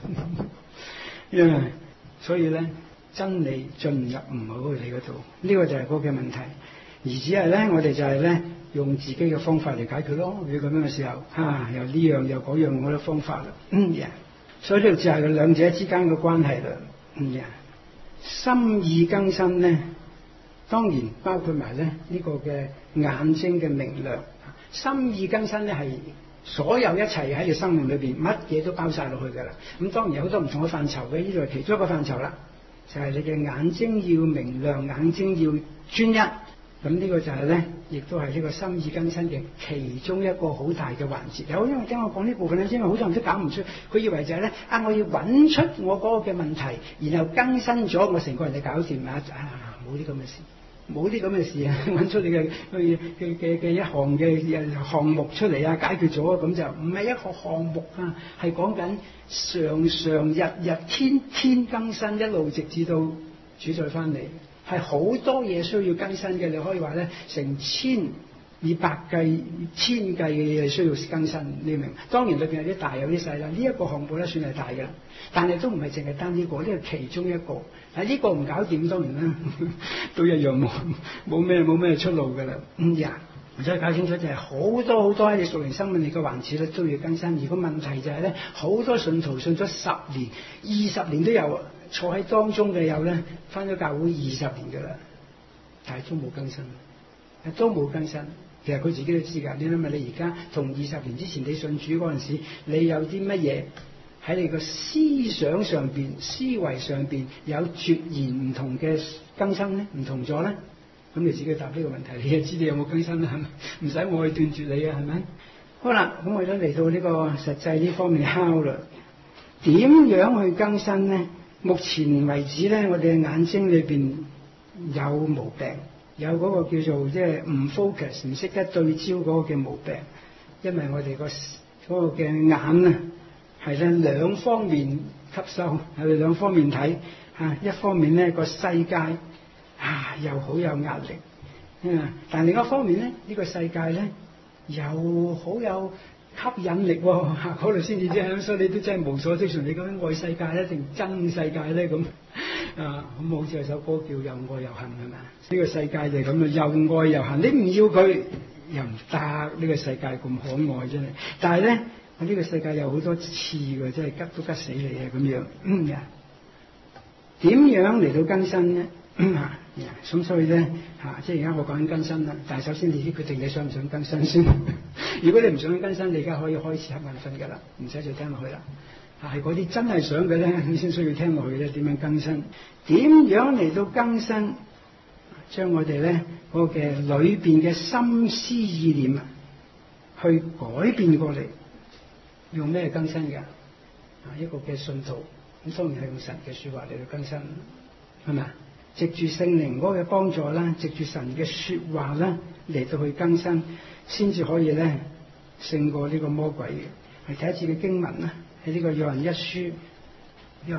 所以咧真理進入唔好去你嗰度，呢個就係嗰個嘅問題。而只係咧我哋就係咧用自己嘅方法嚟解決咯。如果咁樣嘅時候，又呢樣又嗰樣我嘅方法啦。所以呢度就係兩者之間嘅關係啦。心意更新咧，當然包括埋咧呢個嘅眼睛嘅明亮。心意更新咧係所有一切喺你生命裏邊乜嘢都包晒落去㗎啦。咁當然有好多唔同嘅範疇嘅，呢度係其中一個範疇啦，就係你嘅眼睛要明亮，眼睛要專一。咁呢個就係咧，亦都係呢個心意更新嘅其中一個好大嘅環節。有因為聽我講呢部分咧，因為好多人都搞唔出，佢以為就係咧我要揾出我嗰個嘅問題，然後更新咗我成個人就搞掂啊！冇啲咁嘅事。冇啲咁嘅事啊！揾出你嘅一項嘅項目出嚟啊，解決咗咁就唔係一個項目啊，係講緊常日天天更新，一路直至到主再翻嚟，係好多嘢需要更新嘅。你可以話咧，成千以百計、千計嘅嘢需要更新，你明？當然裏邊有啲大有啲細啦。呢一個項目咧算係大嘅，但係都唔係淨係單呢個，呢個其中一個。呢個唔搞掂，當然啦，都一樣冇咩出路㗎啦。所以搞清楚就係好多喺你屬靈生命你嘅環節咧都要更新。而個問題就係咧，好多信徒信咗10年、20年都有，坐喺當中嘅有咧，返咗教會20年㗎啦，但係都冇更新，都冇更新。其實佢自己都知㗎。你諗下，你而家同20年之前你信主嗰陣時，你有啲乜嘢？喺你個思想上邊、思維上邊有絕然唔同嘅更新咧，唔同咗咧，咁你自己答呢個問題，你就知你有冇更新啦，係咪？唔使我去斷絕你啊，係咪？好啦，咁我哋都嚟到呢個實際呢方面敲啦。點樣去更新咧？目前為止咧，我哋嘅眼睛裏邊有毛病，有嗰個叫做即係唔 focus、唔識得對焦嗰個嘅毛病，因為我哋嗰個嘅眼啊。係咧兩方面吸收，係兩方面睇一方面咧個世界又好有壓力，但另一方面咧呢個世界咧又好有吸引力喎，嗰度先至知。所以你都真係無所適從。你究竟愛世界咧定憎世界咧咁咁好似有首歌叫又愛又恨係咪？呢個世界就係咁啊，又愛又恨。你唔要佢又唔得，呢個世界咁可愛真係。但係咧。呢個世界有好多刺㗎，真係吉都吉死你啊！咁樣，點樣嚟到更新咧？咁所以咧即係而家我講緊更新啦。但係首先你先決定你想唔想更新先。如果你唔想更新，你而家可以開始瞌眼瞓㗎啦，唔使再聽落去啦。係嗰啲真係想嘅咧，你先需要聽落去咧。點樣更新？點樣嚟到更新？將我哋咧嗰個嘅裏邊嘅心思意念去改變過嚟。用咩更新㗎？一個嘅信徒，咁當然係用神嘅說話嚟到更新，係咪？藉住聖靈嗰個幫助啦，藉住神嘅說話啦嚟到去更新，先至可以咧勝過呢個魔鬼嘅。係睇一次嘅經文啦，喺呢個約翰一書第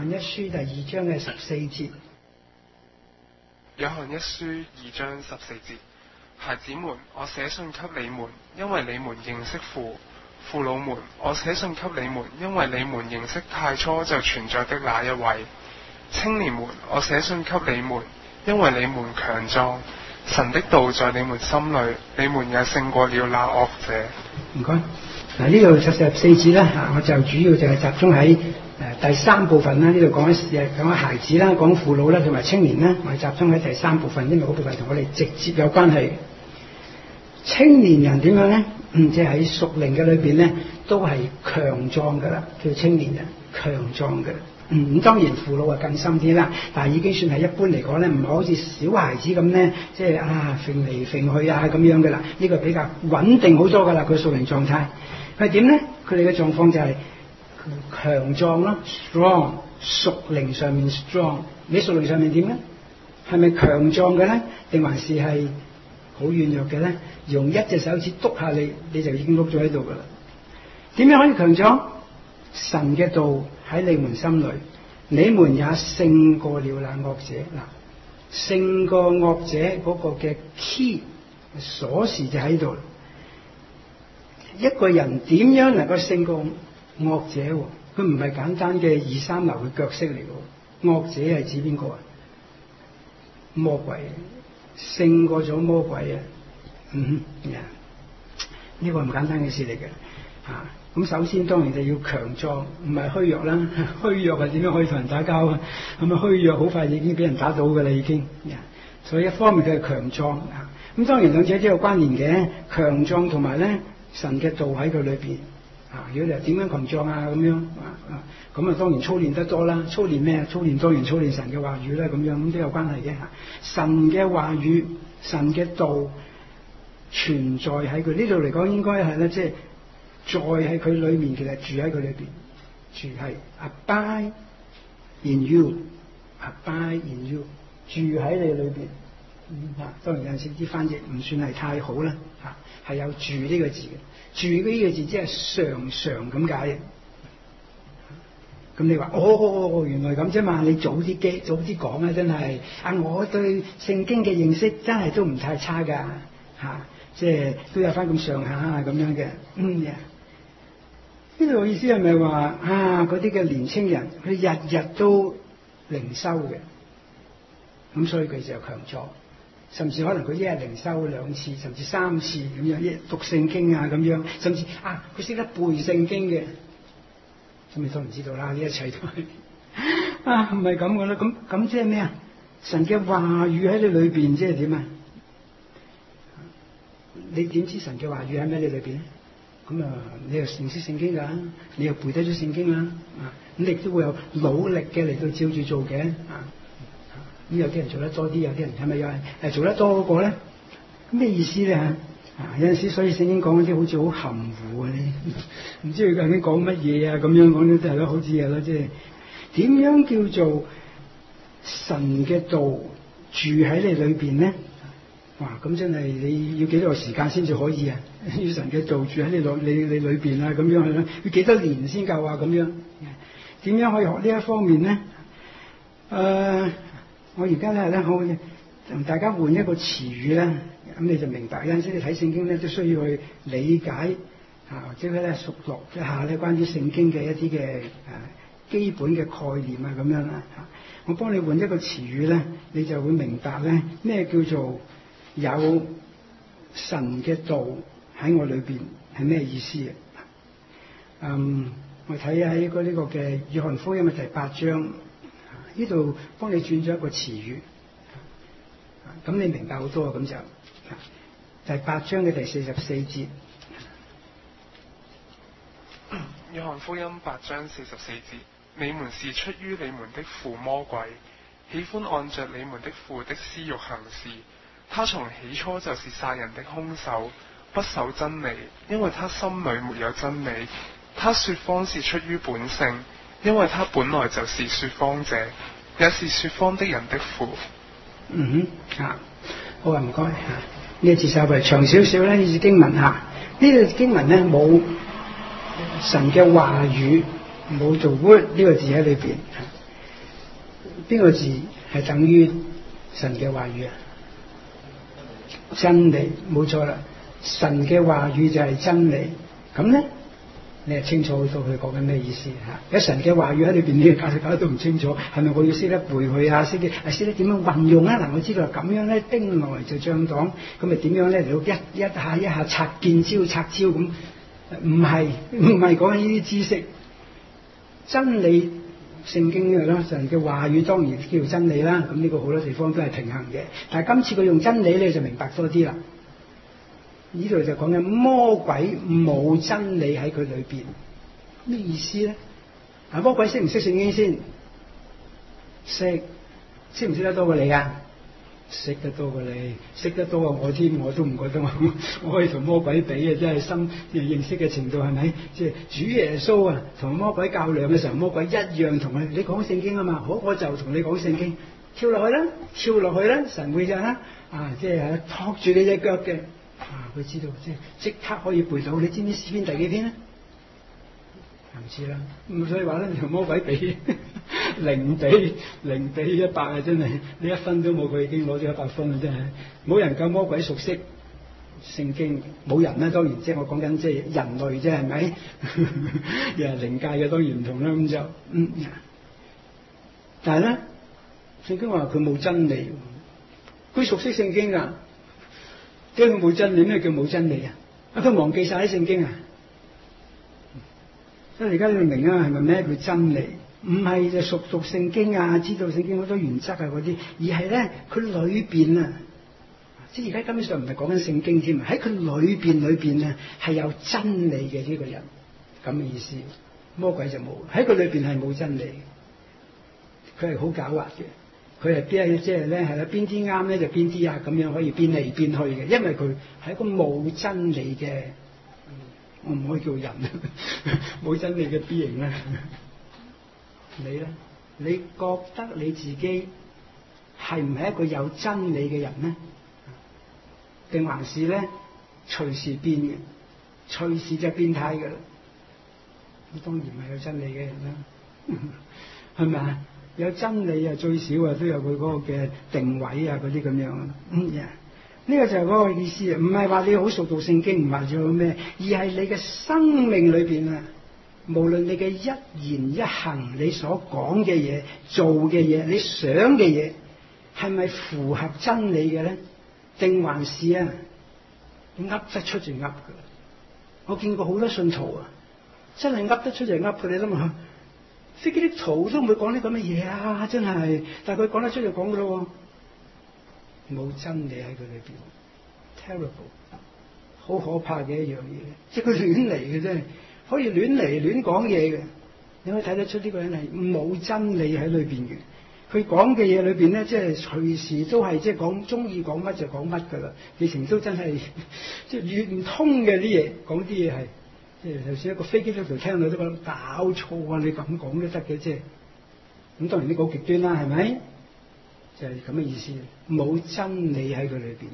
2章嘅14節。 約翰一書2章14節，孩子們，我寫信給你們，因為你們認識父。父老們，我寫信給你們，因為你們認識太初就存在的那一位。青年們，我寫信給你們，因為你們強壯，神的道在你們心裏，你們也勝過了那惡者。 唔該。 嗱，呢度就14節啦嚇，我就主要就係集中喺第3部分啦。呢度講緊孩子啦，講父老啦，同埋青年啦。我哋集中喺第3部分，因為嗰部分同我哋直接有關係。青年人點樣咧？即係喺屬靈嘅裏邊咧，都係強壯噶啦，叫青年人強壯嘅。咁當然父老係更深啲啦，但係已經算係一般嚟講咧，唔係好似小孩子咁咧，即係揈嚟揈去啊咁樣嘅啦。呢個比較穩定好多噶啦，佢屬靈狀態。係點咧？佢哋嘅狀況就係強壯咯 ，strong， 屬靈上面 strong。你屬靈上面點咧？係咪強壯嘅咧？定還是係好軟弱嘅咧？用一隻手指篤下你，你就已經碌咗喺度噶啦。點樣可以強壯？神嘅道喺你們心裏，你們也勝過了那惡者。嗱，勝過惡者嗰個嘅 key 鎖匙就喺度。一個人點樣能夠勝過惡者？佢唔係簡單嘅2、3流嘅腳色嚟嘅。惡者係指邊個啊？魔鬼，勝過咗魔鬼啊！呢個唔簡單嘅事嚟嘅嚇。咁首先當然就要強壯，唔係虛弱啦。虛弱係點樣可以同人打交啊？咁啊虛弱好快已經俾人打倒㗎啦已經。所以一方面佢係強壯啊。咁當然兩者都有關聯嘅，強壯同埋咧神嘅道喺佢裏邊啊。如果你話點樣強壯啊咁樣咁啊當然操練得多啦。操練咩啊？操練當然操練神嘅話語啦，咁樣咁都有關係嘅嚇。神嘅話語、神嘅道存在喺佢呢度嚟講，應該係咧即係。在喺佢裏面，其實住喺佢裏邊，住係 abide in you，abide in you， 住喺你裏邊。當然有陣時啲翻譯唔算係太好啦，係有住呢個字嘅。住呢個字即係常常咁解嘅。咁你話原來咁啫嘛？你早啲講啊！真係我對聖經嘅認識真係都唔太差㗎嚇，即係都有翻咁上下咁樣嘅。呢度意思係咪話嗰啲嘅年青人佢日日都靈修嘅，咁所以佢就強壯，甚至可能佢一日靈修2次甚至3次咁樣，一日讀聖經啊咁樣，甚至佢識得背聖經嘅，咁你都唔知道啦。呢一切都係唔係咁嘅啦。咁即係咩啊？神嘅話語喺你裏邊，即係點啊？你點知神嘅話語喺咩你裏邊咧？咁你又認識聖經㗎，你又背得咗聖經啦，咁你都會有努力嘅嚟到照住做嘅，咁有啲人做得多啲，有啲人係咪又係做得多嗰個咧？咩意思咧？有陣時所以聖經講嗰啲好似好含糊啊，你唔知佢究竟講乜嘢啊？咁樣講都係咯，好似係咯，即係點樣叫做神嘅道住喺你裏邊咧？哇！咁真係你要幾多個時間先至可以啊？要神嘅道住喺你裏邊啊，咁樣係咯，要幾多年先夠啊？咁樣點樣可以學呢一方面咧？我而家咧好同大家換一個詞語咧，咁你就明白。有陣時你睇聖經咧，都需要去理解或者咧熟讀一下咧關於聖經嘅一啲嘅基本嘅概念啊，咁樣啦。我幫你換一個詞語咧，你就會明白咧咩叫做有神嘅道喺我裏邊係咩意思啊？我睇喺呢個嘅約翰福音嘅第8章，呢度幫你轉咗一個詞語，咁你明白好多啊！咁就第8章嘅第44節， 約翰福音8章44節：你們是出於你們的父魔鬼，喜歡按着你們的父的私欲行事。他從起初就是殺人的兇手，不守真理，因為他心裏沒有真理。他說謊是出於本性，因為他本來就是說謊者，也是說謊的人的父。 好啊，唔該呢一節稍微長少少咧，呢節經文呢個經文咧冇神嘅話語，冇做 word 呢個字喺裏邊。邊個字係等於神嘅話語啊？真理，冇錯啦，神嘅話語就係真理。咁咧，你係清楚到佢講緊咩意思嚇？有神嘅話語喺裏邊，你搞得都唔清楚，係咪我要識得背佢啊？識得點樣運用啊？嗱，我知道咁樣咧，兵來就將擋，咁咪點樣咧嚟到一下拆見招拆招咁， 唔係講緊呢啲知識，真理聖經嘅啦，神嘅話語當然叫做真理啦。咁呢個好多地方都係平衡嘅，但係今次佢用真理你就明白多啲啦。呢度就講緊魔鬼冇真理喺佢裏邊，咩意思咧？啊，魔鬼識唔識聖經先？識唔識得多過你啊？識得多過你，識得多過我添，我都唔覺得我可以同魔鬼比啊！真係深認識嘅程度係咪？即係主耶穌啊，同魔鬼較量嘅時候，魔鬼一樣同你講聖經啊嘛。好，我就同你講聖經，跳落去啦，神會咋啊？即係托住你隻腳嘅啊！佢知道即刻可以背到。你知唔知詩篇第幾篇咧？唔知啦。咁所以話咧，同魔鬼比0比100啊！真係你1分都冇，佢已經攞咗100分啦！真係冇人夠魔鬼熟悉聖經，冇人啦。當然即係我講緊即係人類啫，係咪？又係靈界嘅當然唔同啦。咁就但係咧，聖經話佢冇真理，佢熟悉聖經㗎，點解佢冇真理？咩叫冇真理啊？佢忘記晒啲聖經啊！所以而家你明啊，係咪咩叫真理？唔係就熟讀聖經啊，知道聖經好多原則啊嗰啲，而係咧佢裏邊啊，即係而家根本上唔係講緊聖經添，喺佢裏邊啊係有真理嘅呢個人咁嘅意思。魔鬼就冇喺佢裏邊係冇真理，佢係好狡猾嘅，佢係邊即係咧係啦，邊啲啱咧就邊啲啊，咁樣可以變嚟變去嘅，因為佢係一個冇真理嘅。我唔可以叫人冇真理嘅 being 啦。你咧，你覺得你自己係唔係一個有真理嘅人呢？定還是咧隨時變嘅，隨時就變態嘅啦？咁當然唔係有真理嘅人啦，係咪啊？有真理啊，最少啊都有佢嗰個嘅定位啊，嗰啲咁樣。呢個就係嗰個意思啊，唔係話你好熟讀聖經，唔係做咩，而係你嘅生命裏邊啊，無論你嘅一言一行，你所講嘅嘢、做嘅嘢、你想嘅嘢，係咪符合真理嘅咧？定還是啊，噏得出就噏㗎。我見過好多信徒啊，真係噏得出就噏嘅。你諗下，飛機啲圖都唔會講啲咁嘅嘢啊，真係。但係佢講得出就講㗎咯。冇真理喺佢裏邊 ，terrible， 好可怕嘅一樣嘢。即係佢亂嚟嘅啫，可以亂嚟亂講嘢嘅。你可以睇得出呢個人係冇真理喺裏邊嘅。佢講嘅嘢裏邊咧，即係隨時都係即係講中意講乜就講乜噶啦。以前都真係即係亂唔通嘅啲嘢，講啲嘢係即係就算一個飛機喺度聽到都覺得搞錯啊！你咁講都得嘅啫。咁當然呢個好極端啦，係咪？就係咁嘅意思，冇真理喺佢裏邊。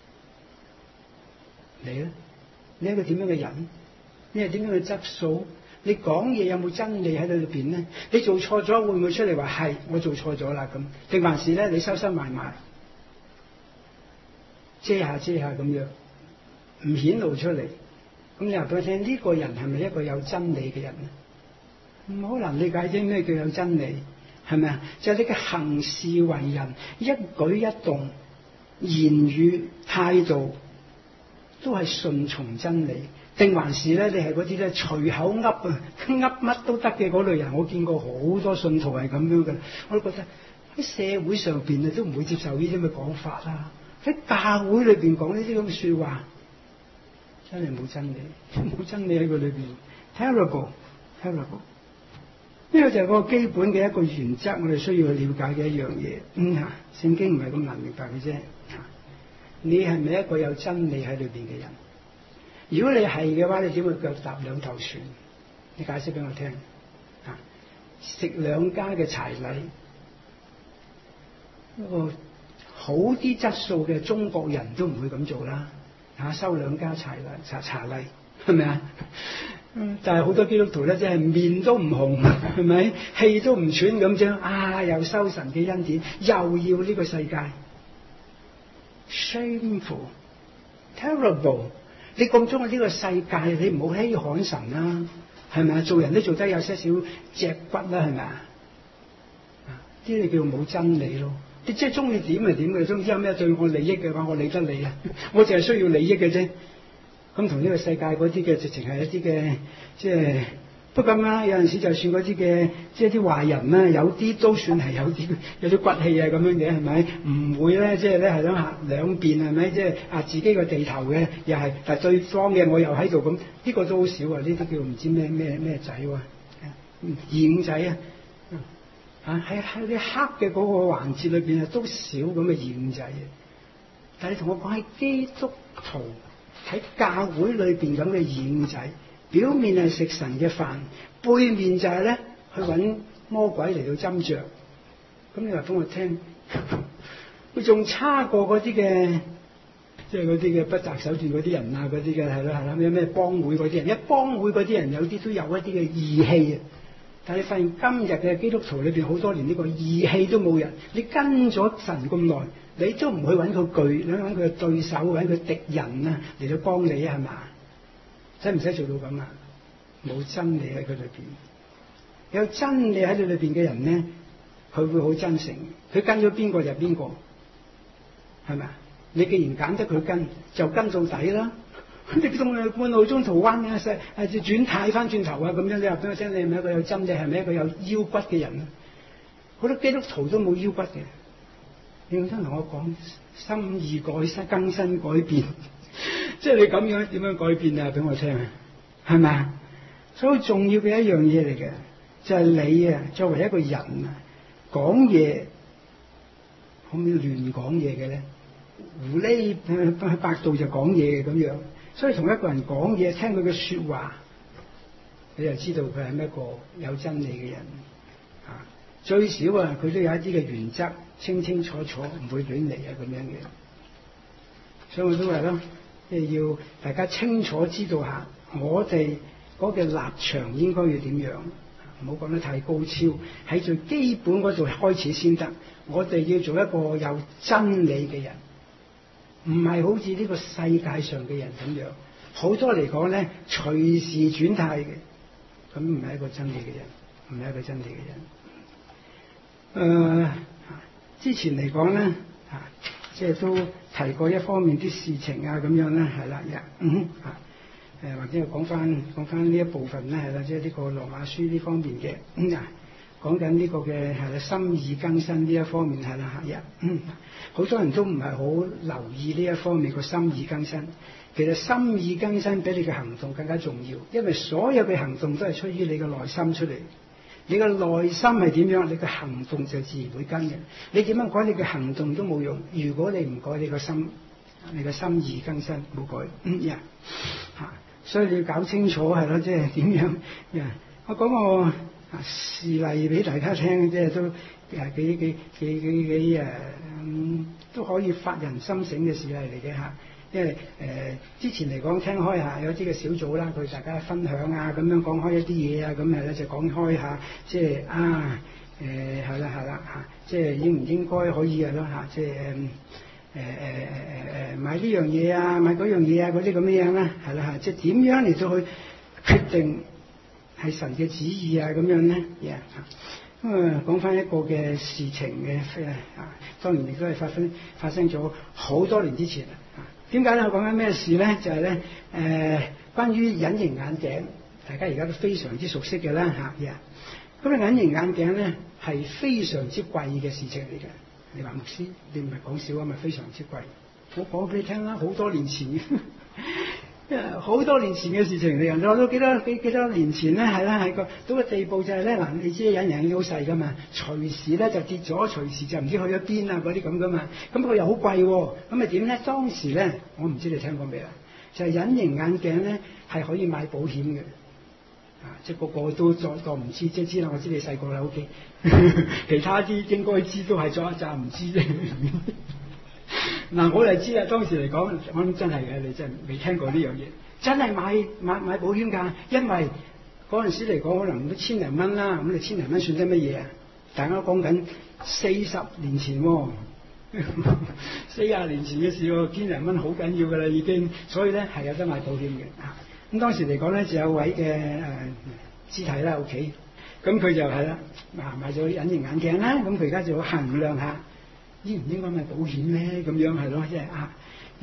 你咧，你係一個點樣嘅人？你係點樣嘅質素？你講嘢有冇真理喺裏邊咧？你做錯咗會唔會出嚟話係我做錯咗啦咁？定還是咧你收收埋埋，遮下咁樣，唔顯露出嚟？咁你話俾我聽，呢個人係咪一個有真理嘅人咧？唔好難理解啫，咩叫有真理？係咪啊？就係你嘅行事為人，一舉一動、言語態度，都係順從真理。定還是咧？你係嗰啲咧隨口噏啊，噏乜都得嘅嗰類人。我見過好多信徒係咁樣嘅，我都覺得喺社會上邊啊都唔會接受呢啲咁嘅講法啦。喺教會裏邊講呢啲咁嘅説話，真係冇真理，冇真理喺佢裏邊 ，terrible。呢個就係個基本嘅一個原則，我哋需要去了解嘅一樣嘢。聖經唔係咁難明白嘅啫。你係咪一個有真理喺裏邊嘅人？如果你係嘅話，你點會腳踏兩頭船？你解釋俾我聽。食兩家嘅柴禮，一個好啲質素嘅中國人都唔會咁做啦。收兩家柴禮茶禮，係咪啊？但係好多基督徒咧，真係面都唔紅，係咪？氣都唔喘咁樣又收神嘅恩典，又要呢個世界 ，shameful， terrible。你咁中意呢個世界，你唔好稀罕神啦，係咪啊？做人都做得有些少脊骨啦，係咪啊？呢啲叫冇真理咯。你即係中意點就點嘅，中意有咩對我利益嘅話，我理得你啊！我淨係需要利益嘅啫。 咁同呢個世界嗰啲嘅直情係一啲嘅即係。不過咁啦，有陣時就算嗰啲嘅即係啲壞人啦，有啲都算係有啲骨氣啊咁樣嘅，係咪？唔會咧，即係咧係咯嚇兩邊係咪？即係自己個地頭嘅又係，但係對方嘅我又喺度咁，呢個都好少啊！呢啲叫唔知咩仔喎，二五仔啊！喺啲黑嘅嗰個環節裏邊啊，都少咁嘅二五仔嘅。但係你同我講喺基督徒喺教會裏邊咁嘅二五仔。表面係食神嘅飯，背面就係咧去揾魔鬼嚟到斟酌。咁你話俾我聽，佢仲差過嗰啲嘅，即係嗰啲嘅不擇手段嗰啲人啊，嗰啲嘅係啦，有咩幫會嗰啲人？一幫會嗰啲人有啲都有一啲嘅義氣啊。但係你發現今日嘅基督徒裏邊好多連呢個義氣都冇人，你跟咗神咁耐，你都唔去揾佢你揾佢嘅對手，揾佢敵人啊嚟到幫你啊，係嘛？使唔使做到咁啊？冇真理喺佢裏邊，有真理喺佢裏邊嘅人咧，佢會好真誠。佢跟咗邊個就邊個，係咪啊？你既然揀得佢跟，就跟到底啦。你仲係半路中途彎啊，轉軚翻轉頭啊，咁樣你話俾我聽，你係咪一個有真理？係咪一個有腰骨嘅人啊？好多基督徒都冇腰骨嘅。你用真同我講，心意更新改變。即係你咁樣點樣改變啊？俾我聽啊，係咪啊？所以重要嘅一樣嘢嚟嘅，就係你啊，作為一個人啊，講嘢可唔可以亂講嘢嘅咧？狐狸去百度就講嘢嘅咁樣，所以同一個人講嘢，聽佢嘅說話，你就知道佢係咩個有真理嘅人啊。最少啊，佢都有一啲嘅原則，清清楚楚，唔會亂嚟啊咁樣嘅。所以我都話咯。即係要大家清楚知道下，我哋嗰個立場應該要點樣，唔好講得太高超，喺最基本嗰度開始先得。我哋要做一個有真理嘅人，唔係好似呢個世界上嘅人咁樣。好多嚟講咧，隨時轉態嘅，咁唔係一個真理嘅人，唔係一個真理嘅人。之前嚟講咧，即係都提過一方面啲事情啊，咁樣咧係啦，或者講翻呢一部分咧係啦，即係呢個羅馬書呢方面嘅，講緊呢個嘅係啦心意更新呢一方面係啦，好多人都唔係好留意呢一方面個心意更新。其實心意更新比你嘅行動更加重要，因為所有嘅行動都係出於你嘅內心出嚟。你嘅內心係點樣，你嘅行動就自然會跟嘅。你點樣改你嘅行動都冇用，如果你唔改你個心，你嘅心意更新冇改，所以你要搞清楚係咯，即係點樣？我講個事例俾大家聽，即係都幾都可以發人心醒嘅事例嚟嘅嚇。因為之前嚟講聽開下有啲嘅小組啦，佢大家分享啊，咁樣講開一啲嘢啊，咁係咧就講開下，即係係啦嚇，即係應唔應該可以啊咯嚇，即係買呢樣嘢啊，買嗰樣嘢啊，嗰啲咁樣啦，係啦嚇，即係點樣嚟到去決定係神嘅旨意啊咁樣咧？講翻一個嘅事情嘅當然亦都係發生咗好多年之前啊。點解咧？我講緊咩事咧？就係咧關於隱形眼鏡，大家而家都非常之熟悉嘅啦嚇。咁啊隱形眼鏡咧係非常之貴嘅事情嚟嘅。你話牧師，你唔係講笑啊？咪非常之貴。我講俾你聽啦，好多年前好多年前嘅事情嚟，我都幾多年前咧，係啦，係到個地步就係咧嗱，你知隱形眼鏡好細噶嘛，隨時咧就跌咗，隨時就唔知去咗邊啊嗰啲咁噶嘛，咁佢又好貴喎，咁咪點咧？當時咧，我唔知你聽過未啊？就係隱形眼鏡咧係可以買保險嘅，即係個個都當唔知，即係知啦。我知你細個啦，OK， 其他啲應該知都係作一陣唔知啫。嗱，我就知啦。當時嚟講，我諗真係嘅，你真係未聽過呢樣嘢，真係買保險㗎。因為嗰陣時嚟講，可能都千零蚊啦。咁你千零蚊算得乜嘢啊？大家講緊40年前喎，40年前嘅事喎，千零蚊好緊要㗎啦，已經。所以咧係有得買保險嘅。咁當時嚟講咧，就有位嘅肢體啦屋企，咁佢就係啦，買咗隱形眼鏡啦。咁佢而家就衡量下，應唔應該買保險咧？咁樣係咯，即係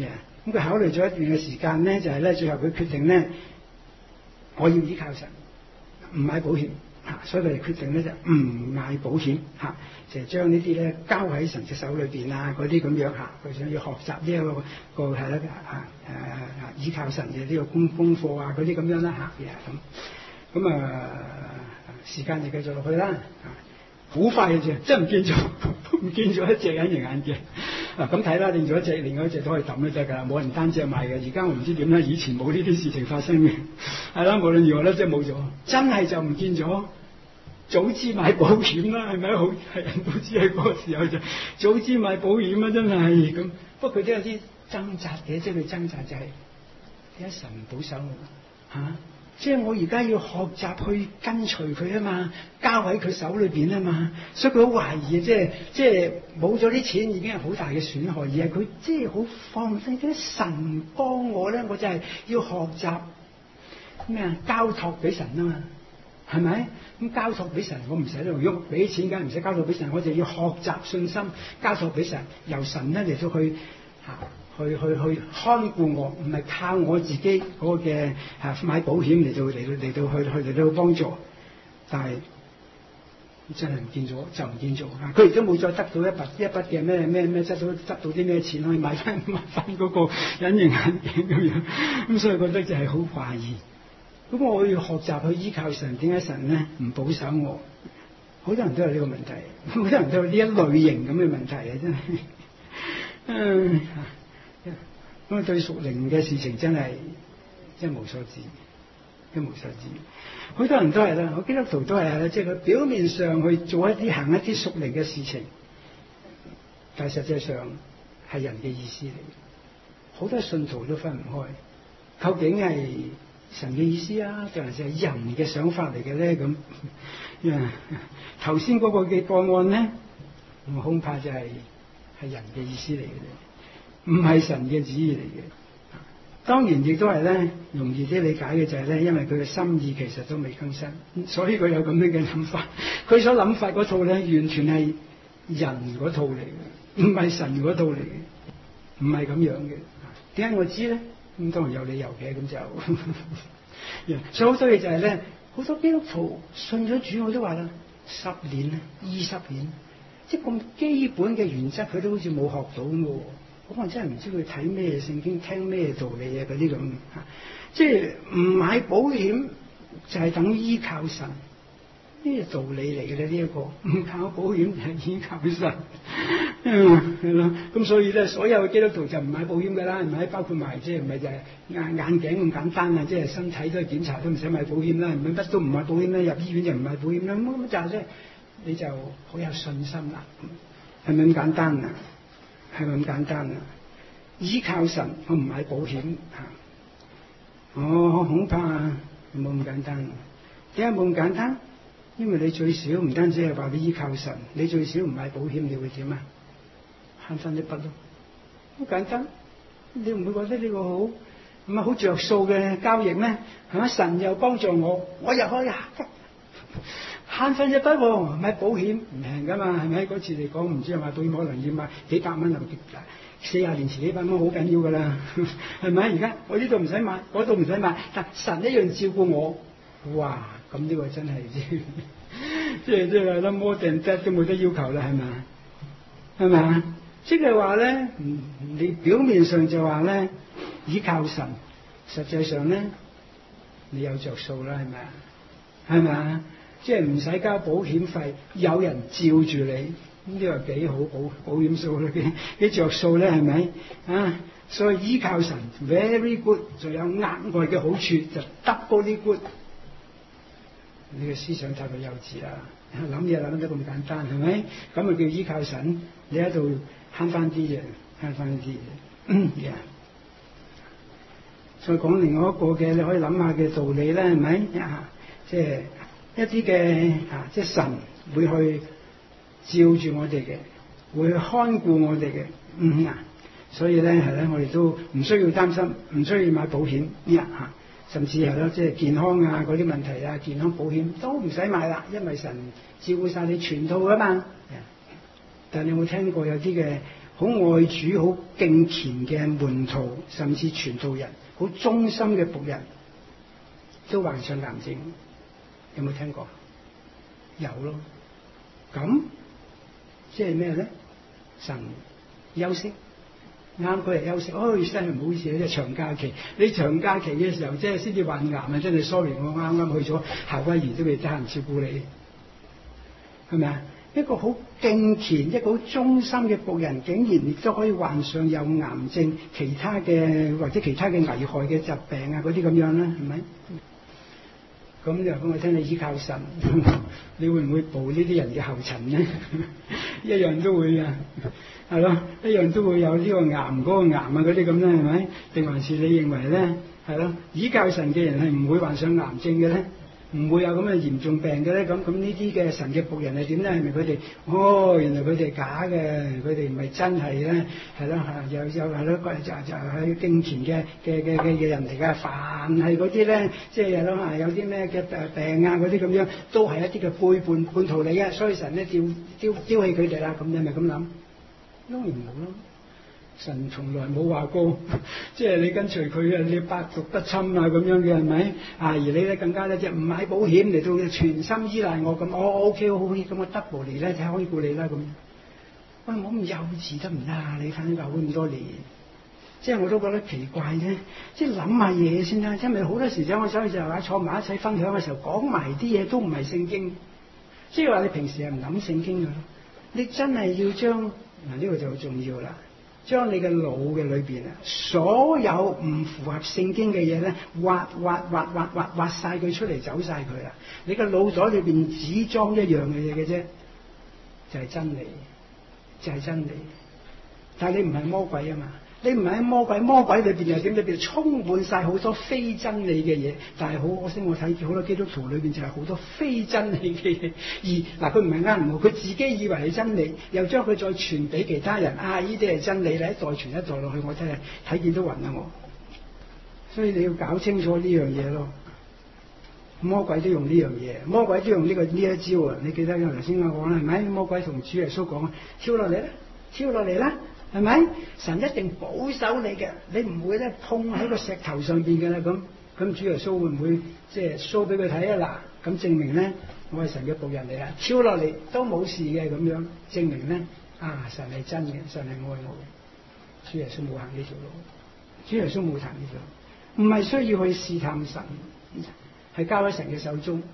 咁佢考慮咗一段嘅時間咧，就係咧最後佢決定咧，我要依靠神，唔買保險嚇，所以佢哋決定咧就唔買保險嚇，就係將呢啲咧交喺神嘅手裏邊啊，嗰啲咁樣嚇，佢想要學習呢一個係啦依靠神嘅呢個功課啊，嗰啲咁樣啦嚇，咁時間就繼續落去啦，好快嘅啫，真係唔見咗，唔見咗一隻隱形眼鏡。咁睇啦，另咗一隻，另外一隻都可以抌都得㗎啦，冇人單隻賣嘅。而家我唔知點啦，以前冇呢啲事情發生嘅，係啦，無論如何咧，即係冇咗，真係就唔見咗。早知買保險啦，係咪好係人都知喺嗰個時候就早知買保險啊，真係咁。不過佢都有啲掙扎嘅，即係佢掙扎就係點解神唔保守我嚇？即係我而家要學習去跟隨佢啊嘛，交喺佢手裏邊啊嘛，所以佢好懷疑，即係冇咗啲錢已經係好大嘅損害，而係佢即係好放低啲神幫我咧，我就係要學習咩啊？交託俾神啊嘛，係咪？咁交託俾神，我唔使喺度喐，俾錢梗係唔使交託俾神，我就要學習信心，交託俾神，由神咧嚟到去去看顧我，唔係靠我自己嗰個嘅買保險嚟到幫助，但係真係唔見咗就唔見咗啊！佢亦都冇再得到一筆嘅咩執到啲咩錢可以買翻嗰個隱形眼鏡咁樣，咁所以覺得就係好懷疑。咁我要學習去依靠神，點解神咧唔保守我？好多人都有呢個問題，好多人都有呢一類型咁嘅問題啊！真係，咁啊對屬靈嘅事情真係一無所知，一無所知。好多人都係啦，我基督徒都係啦，即係佢表面上去做一啲行一啲屬靈嘅事情，但係實際上係人嘅意思嚟。好多信徒都分唔開，究竟係神嘅意思啊，定係人嘅想法嚟嘅咧？咁頭先嗰個嘅個案咧，我恐怕就係人嘅意思嚟嘅啫，唔係神嘅旨意嚟嘅。當然亦都係咧，容易啲理解嘅就係咧，因為佢嘅心意其實都未更新，所以佢有咁樣嘅諗法。佢所諗法嗰套咧，完全係人嗰套嚟嘅，唔係神嗰套嚟嘅，唔係咁樣嘅。點解我知咧？咁當然有理由嘅，咁就所以好多嘢就係咧，好多基督徒信咗主，我都話啦，10年啊，20年，即係咁基本嘅原則，佢都好似冇學到咁喎。咁我真係唔知佢睇咩聖經，聽咩道理啊嗰啲咁嚇。即係唔買保險就係等於依靠神，咩道理嚟嘅咧？呢一個唔靠保險就係依靠神，係咯。咁所以咧，所有嘅基督徒就唔買保險㗎啦，係咪？包括埋即係唔係就係眼鏡咁簡單啊？即係身體都係檢查都唔使買保險啦，唔係乜都唔買保險啦，入醫院就唔買保險啦。咁就係你就好有信心啦，係咪咁簡單啊？係咪咁簡單啊？依靠神，我唔買保險嚇，我恐怕冇咁簡單。點解冇咁簡單？因為你最少唔單止係話你依靠神，你最少唔買保險，你會點啊？慳翻一筆咯，好簡單。你唔會覺得呢個好唔係好着數嘅交易咩？係咪？神又幫助我，我又可以慳翻一筆喎，買保險唔平噶嘛，係咪？嗰次嚟講，唔知係買保險可能要買幾百蚊啊，40年前幾百蚊好緊要噶啦，係咪？而家我呢度唔使買，嗰度唔使買，但神一樣照顧我，哇！咁呢個真係即係啦，more than that都冇得要求啦，係咪？係咪啊？即係話咧，你表面上就話咧依靠神，實際上咧你有着數啦，係咪啊？係咪啊？即係唔使交保險費，有人照住你，呢個幾好保險數啦，幾着數咧，係咪啊？所以依靠神 very good， 仲有額外嘅好處就 double good。你嘅思想太過幼稚啦，諗嘢諗得咁簡單，係咪？咁咪叫依靠神，你喺度慳翻啲嘢，慳翻啲嘢。再講另外一個嘅，你可以諗下嘅道理咧，係咪？即係一啲嘅即係神會去照住我哋嘅，會去看顧我哋嘅。所以咧係咧，我哋都唔需要擔心，唔需要買保險甚至係咯，即係健康啊嗰啲問題啊，健康保險都唔使買啦，因為神照顧晒你全套噶嘛。但你有冇聽過有啲嘅好愛主、好敬虔嘅門徒，甚至傳道人，好忠心嘅僕人，都患上癌症。有冇聽過？有咯。咁即係咩咧？神休息，啱佢嚟休息。真係唔好意思，即係長假期。你長假期嘅時候，即係先至患癌啊！真係 sorry，我啱啱去咗夏威夷，都未得閒照顧你，係咪啊？一個好敬虔、一個好忠心嘅僕人，竟然亦都可以患上有癌症、其他嘅或者其他嘅危害嘅疾病啊，嗰啲咁樣啦，係咪？咁就講我聽你依靠神，你會唔會步呢啲人嘅後塵咧？一樣都會啊，係咯，一樣都會有呢個癌嗰個癌啊嗰啲咁咧，係咪？定還是你認為咧，係咯，依靠神嘅人係唔會患上癌症嘅咧？唔會有咁嘅嚴重病嘅咧？咁呢啲嘅神嘅僕人係點咧？係咪佢哋？原來佢哋假嘅，佢哋唔係真係咧，係咯嚇，又係咯，就係敬虔嘅人嚟㗎。凡係嗰啲咧，即係咯嚇，有啲咩嘅病啊嗰啲咁樣，都係一啲嘅背叛徒嚟嘅，所以神咧丟棄佢哋啦。咁你咪咁諗？當然冇咯。神從來冇話過，即係你跟隨佢啊，你百毒不侵啊咁樣嘅係咪？而你咧更加咧即係唔買保險嚟到全心依賴我咁，我 OK 好，咁我 double 嚟咧就可以顧你啦咁。喂，唔好咁幼稚得唔得啊？你返教會咁多年，即係我都覺得奇怪啫。即係諗下嘢先啦，因為好多時我走去就話坐埋一齊分享嘅時候，講埋啲嘢都唔係聖經，即係話你平時係唔諗聖經嘅咯。你真係要將呢個就好重要啦。將你嘅腦嘅裏邊啊，所有唔符合聖經嘅嘢咧，挖晒佢出嚟，走晒佢啦。你嘅腦袋裏邊只裝一樣嘅嘢嘅啫，就係真理，就係真理。但係你唔係魔鬼啊嘛，你唔係喺魔鬼裏邊又點？裏邊充滿晒好多非真理嘅嘢，但係好可惜，我睇見好多基督徒裏邊就係好多非真理嘅嘢。而佢唔係啱唔好，佢自己以為係真理，又將佢再傳俾其他人。呢啲係真理咧，一代傳一代落去，我真係睇見都暈啊我。所以你要搞清楚呢樣嘢咯。魔鬼都用呢樣嘢，魔鬼都用呢一招啊！你記得我頭先我講啦，係咪？魔鬼同主耶穌講：跳落嚟啦，跳落嚟啦！係咪？神一定保守你嘅，你唔會咧碰喺個石頭上邊嘅啦。咁主耶穌會唔會即係 show 俾佢睇啊？嗱，咁證明咧，我係神嘅僕人嚟啦，跳落嚟都冇事嘅，咁樣證明咧神係真嘅，神係愛我嘅。主耶穌冇行呢條路，主耶穌冇行呢條路，唔係需要去試探神，係交喺神嘅手中。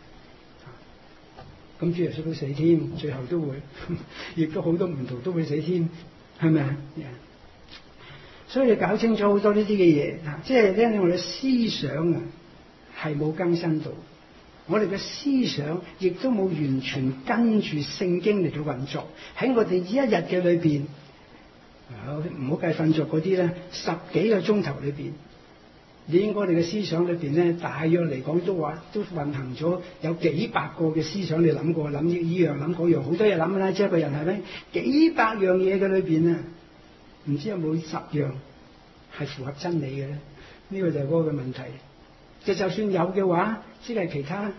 咁主耶穌都死添，最後都會，亦都好多門徒都會死添。係咪啊？所以你搞清楚好多呢啲嘅嘢，即係咧，我哋思想啊係冇更新到，我哋嘅思想亦都冇完全跟住聖經嚟到運作。喺我哋一日嘅裏邊，唔好計瞓着嗰啲咧，10幾個鐘頭裏邊，你應該我哋嘅思想裏邊咧，大約嚟講都運行咗有幾百個嘅思想，你諗過諗呢樣諗嗰樣，好多嘢諗啦。即係一個人係咪幾百樣嘢嘅裏邊啊？唔知有冇10樣係符合真理嘅咧？呢個就係嗰個問題。就算有嘅話，即係其他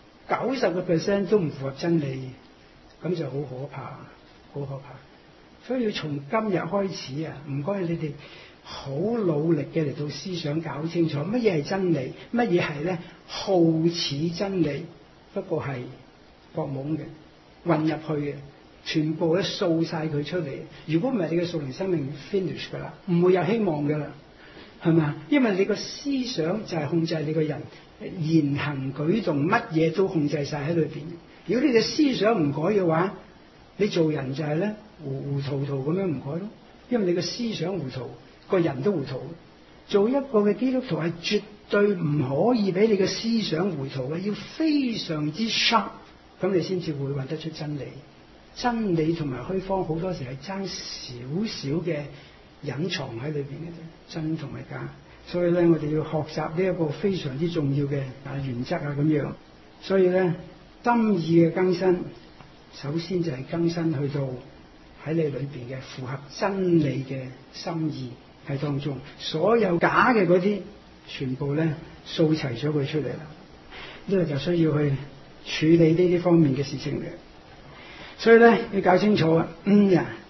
90% 都唔符合真理，咁就好可怕，好可怕。所以要從今日開始啊，唔該你哋好努力嘅嚟到思想搞清楚乜嘢係真理，乜嘢係咧好似真理，不過係國懵嘅混入去嘅，全部咧掃晒佢出嚟。如果唔係，你嘅屬靈生命 finish 噶啦，唔會有希望噶啦，係咪？因為你個思想就係控制你個人言行舉動，乜嘢都控制晒喺裏邊。如果你嘅思想唔改嘅話，你做人就係咧糊塗咁樣唔改咯。因為你嘅思想糊塗，個人都糊塗。做一個嘅基督徒係絕對唔可以俾你嘅思想糊塗嘅，要非常之 sharp， 咁你先至會揾得出真理。真理同埋虛方好多時係爭少少嘅隱藏喺裏邊嘅啫，真同埋假。所以咧，我哋要學習呢一個非常之重要嘅原則啊咁樣。所以咧，心意嘅更新，首先就係更新去到喺你裏邊嘅符合真理嘅心意喺當中，所有假嘅嗰啲全部咧掃齊咗佢出嚟啦。呢個就需要去處理呢啲方面嘅事情嘅。所以咧，要搞清楚啊，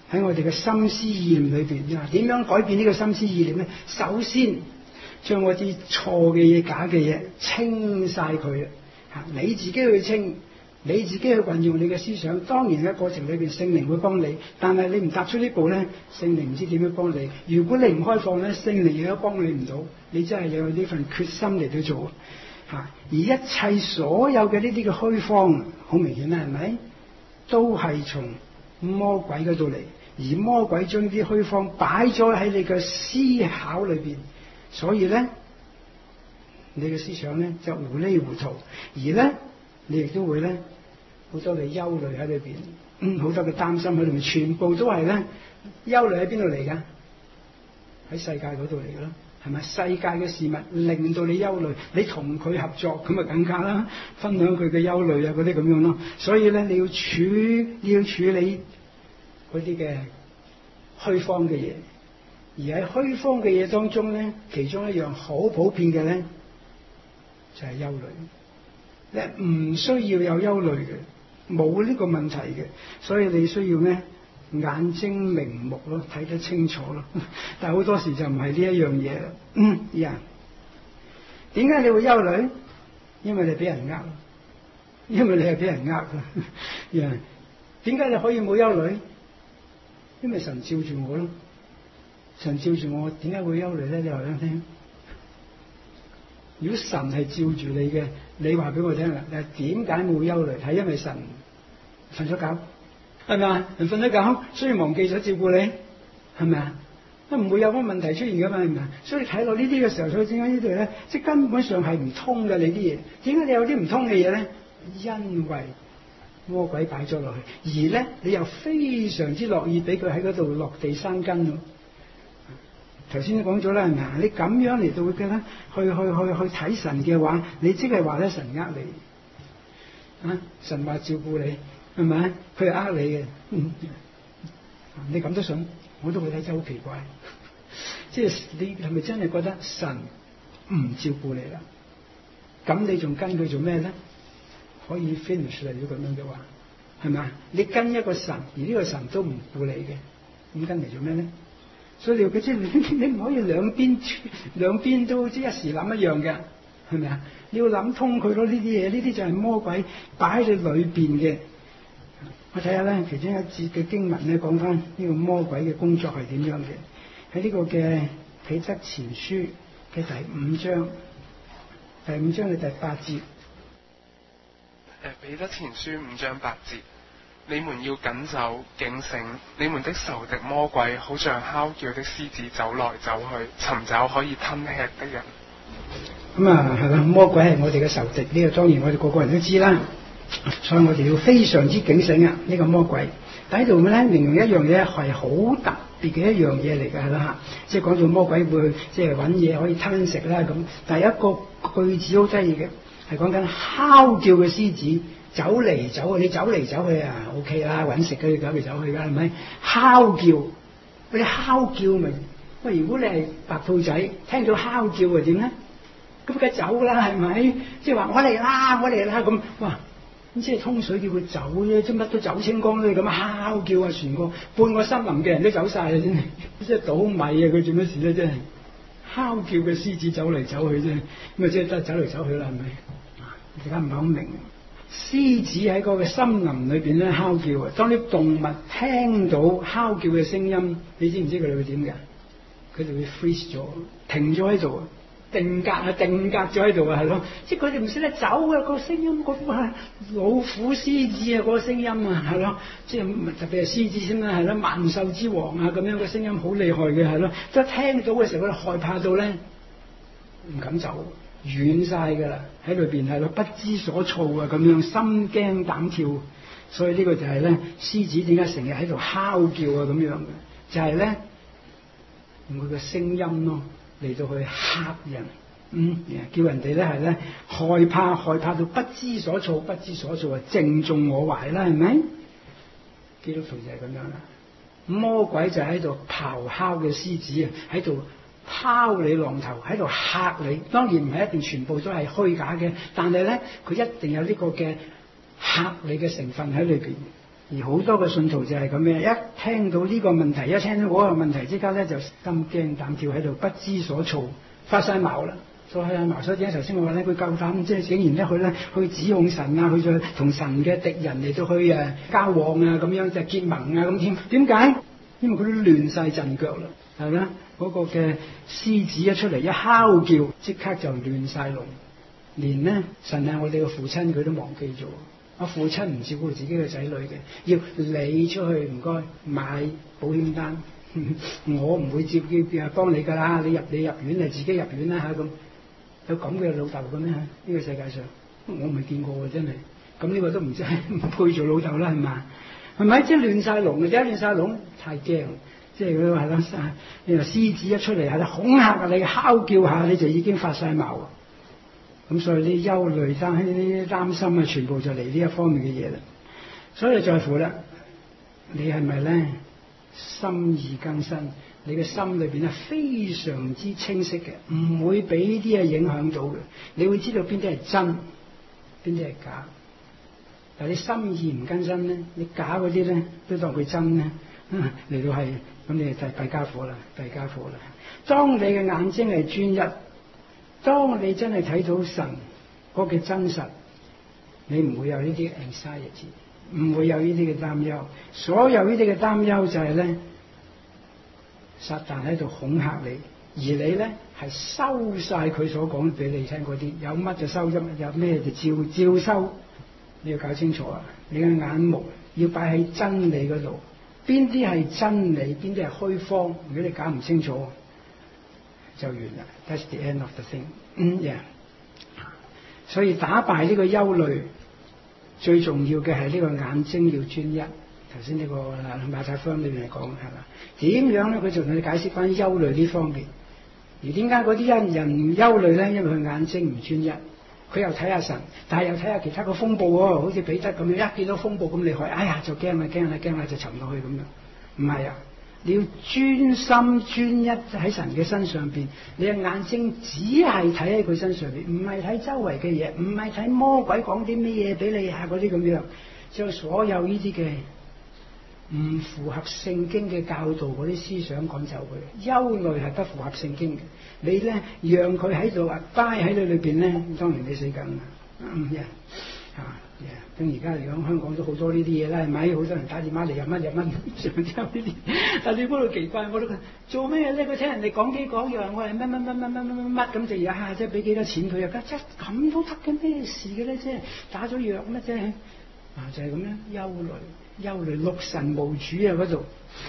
喺我哋嘅心思意念裏邊。點樣改變呢個心思意念咧？首先將嗰啲錯嘅嘢、假嘅嘢清晒佢。你自己去清，你自己去運用你嘅思想。當然喺過程裏邊，聖靈會幫你，但係你唔踏出呢步咧，聖靈唔知點樣幫你。如果你唔開放咧，聖靈亦都幫你唔到。你真係要有呢份決心嚟到做。而一切所有嘅呢啲嘅虛方，好明顯啦，係咪？都係從魔鬼嗰度嚟，而魔鬼將啲虛方擺咗喺你嘅思考裏邊，所以咧，你嘅思想咧就糊裡糊塗，而咧你亦都會咧好多嘅憂慮喺裏邊，好多嘅擔心喺裏面，全部都係咧憂慮喺邊度嚟㗎？喺世界嗰度嚟㗎咯。係咪世界嘅事物令到你憂慮？你同佢合作咁啊，更加啦，分享佢嘅憂慮啊，嗰啲咁樣咯。所以咧，你要處理嗰啲嘅虛方嘅嘢，而喺虛方嘅嘢當中咧，其中一樣好普遍嘅咧，就係憂慮。你唔需要有憂慮嘅，冇呢個問題嘅，所以你需要咧眼睛明目咯，睇得清楚咯。但係好多時就唔係呢一樣嘢啦。點解你會憂慮？因為你俾人呃，因為你係俾人呃嘅。點解你可以冇憂慮？因為神照住我咯。神照住我，點解會憂慮咧？你話俾我聽。如果神係照住你嘅，你話俾我聽啦。點解冇憂慮？係因為神瞓咗覺。係咪啊？人瞓咗覺，所以忘記咗照顧你，係咪啊？都唔會有乜問題出現噶嘛，係咪啊？所以睇到呢啲嘅時候，所以點解呢度咧，即係根本上係唔通嘅你啲嘢。點解你有啲唔通嘅嘢咧？因為魔鬼擺咗落去，而咧你又非常之樂意俾佢喺嗰度落地生根咯。頭先都講咗啦，係咪啊？你咁樣嚟到嘅咧，去睇神嘅話，你即係話咧神呃你啊？神話照顧你。係咪？佢係呃你嘅，你咁都想，我都覺得真係好奇怪。即係你係咪真係覺得神唔照顧你啦？咁你仲跟佢做咩咧？可以 finish 嚟咗咁樣嘅話，係咪啊？你跟一個神，而呢個神都唔顧你嘅，咁跟嚟做咩咧？所以你即係你唔可以兩邊都即係一時諗一樣嘅，係咪啊？你要諗通佢咯，呢啲嘢，呢啲就係魔鬼擺喺你裏邊嘅。我睇下咧，其中一節嘅經文咧，講翻呢個魔鬼嘅工作係點樣嘅。喺呢個嘅彼得前書嘅第五章嘅第8節。 彼得前書5章8節，你們要謹守警醒，你們的仇敵魔鬼好像哮叫的獅子走來走去，尋找可以吞吃的人。 咁啊，係啦，魔鬼係我哋嘅仇敵，呢個當然我哋個個人都知啦。所以我哋要非常之警醒啊！呢個魔鬼，但喺度咧形容一樣嘢係好特別嘅一樣嘢嚟嘅，係啦嚇。即係講到魔鬼會即係揾嘢可以吞食啦咁。但係有一個句子好得意嘅，係講緊哮叫嘅獅子走嚟走去，你走嚟走去啊 OK 啦，揾食嘅走嚟走去㗎係咪？哮叫，嗰啲哮叫咪喂？如果你係白兔仔，聽到哮叫係點咧？咁梗係走啦，係咪？即係話我嚟啦，我嚟啦咁，哇！咁即係通水叫佢走啫，即乜都走清光咧，咁哮叫啊，全個半個森林嘅人都走晒啦，真係即係倒米啊！佢做乜事咧？真係哮叫嘅獅子走嚟走去啫，咁啊即係得走嚟走去啦，係咪？大家唔係好明。獅子喺嗰個森林裏邊咧哮叫啊！當啲動物聽到哮叫嘅聲音，你知唔知佢哋會點嘅？佢哋會 freeze 咗，停咗喺度啊！定格咗喺度啊，係咯，即係佢哋唔識得走啊，個聲音嗰個係老虎、獅子啊，嗰個聲音啊，係咯，即係特別係獅子先啦，係咯，萬獸之王啊，咁樣個聲音好厲害嘅，係咯，即係聽到嘅時候，佢害怕到咧唔敢走，軟晒噶啦，喺裏邊係咯，不知所措啊，咁樣心驚膽跳，所以呢個就係咧獅子點解成日喺度哮叫啊咁樣嘅，就係咧用佢嘅聲音咯。嚟到去嚇人，叫人哋咧係咧害怕到不知所措啊，正中我懷啦，係咪？基督徒就係咁樣啦。魔鬼就喺度咆哮嘅獅子啊，喺度拋你浪頭，喺度嚇你。當然唔係一定全部都係虛假嘅，但係咧佢一定有呢個嘅嚇你嘅成分喺裏邊。 而好多嘅信徒就係咁樣，一聽到呢個問題，一聽到嗰個問題，即刻咧就心驚膽跳喺度，不知所措，發晒矛啦。所以點解頭先我話咧，佢夠膽即係竟然咧去指控神啊，去再同神嘅敵人嚟到去交往啊，咁樣就結盟啊咁點解？因為佢都亂晒陣腳啦，係咪啊？嗰個嘅獅子一出嚟一哮叫，即刻就亂晒龍，連呢神係我哋嘅父親佢都忘記咗。我父親唔照顧自己嘅仔女嘅，要你出去唔該買保險單，我唔會接叫幫你㗎啦，你入院你自己入院啦嚇咁。有咁嘅老豆嘅咩？呢個世界上我未見過喎，真係。咁呢個都唔知唔配做老豆啦，係嘛？係咪？即係亂晒龍嘅，點解亂晒龍？太驚，即係佢係咯，你話獅子一出嚟係啦，恐嚇你，哮叫下你就已經發晒矛。咁所以啲憂慮、啲擔心啊，全部就嚟呢一方面嘅嘢啦。所以在乎啦，你係咪咧心意更新？你嘅心裏邊咧非常之清晰嘅，唔會俾呢啲嘢影響到嘅。你會知道邊啲係真，邊啲係假。但係你心意唔更新咧，你假嗰啲咧都當佢真咧，嚟到係咁，你就弊家伙啦，弊家伙啦。當你嘅眼睛係專一，當你真係睇到神嗰個真實，你唔會有呢啲 anxiety， 唔會有呢啲嘅擔憂。所有呢啲嘅擔憂就係咧，撒旦喺度恐嚇你，而你咧係收晒佢所講俾你聽嗰啲，有乜就收咗，有咩就照收。你要搞清楚啊！你嘅眼目要擺喺真理嗰度，邊啲係真理，邊啲係虛謊。如果你搞唔清楚，就完啦。That's the end of the thing。所以打敗呢個憂慮，最重要嘅係呢個眼睛要專一。頭先呢個馬太福音裏面嚟講係嘛？點樣咧？佢就同你解釋翻憂慮呢方面。而點解嗰啲人憂慮咧？因為佢眼睛唔專一。佢又睇下神，但係又睇下其他個風暴喎，好似彼得咁樣，一見到風暴咁厲害，哎呀就驚啦就沉落去咁樣。唔係啊，你要專心專一喺神嘅身上邊，你嘅眼睛只係睇喺佢身上邊，唔係睇周圍嘅嘢，唔係睇魔鬼講啲咩嘢俾你啊嗰啲咁樣，將所有呢啲嘅唔符合聖經嘅教導嗰啲思想趕走佢。憂慮係不符合聖經嘅，你咧讓佢喺度待喺你裏邊咧，當然你死緊啦。咁而家嚟講，香港都好多呢啲嘢啦，係咪？好多人打電話嚟入乜，上之後呢啲。但你嗰度奇怪，我都做咩咧？佢聽人哋講幾講，又話我係乜咁就下即係俾幾多錢佢又得，即係咁都得嘅，咩事嘅咧？即係打咗藥乜啫？就係咁樣憂慮六神無主啊嗰度。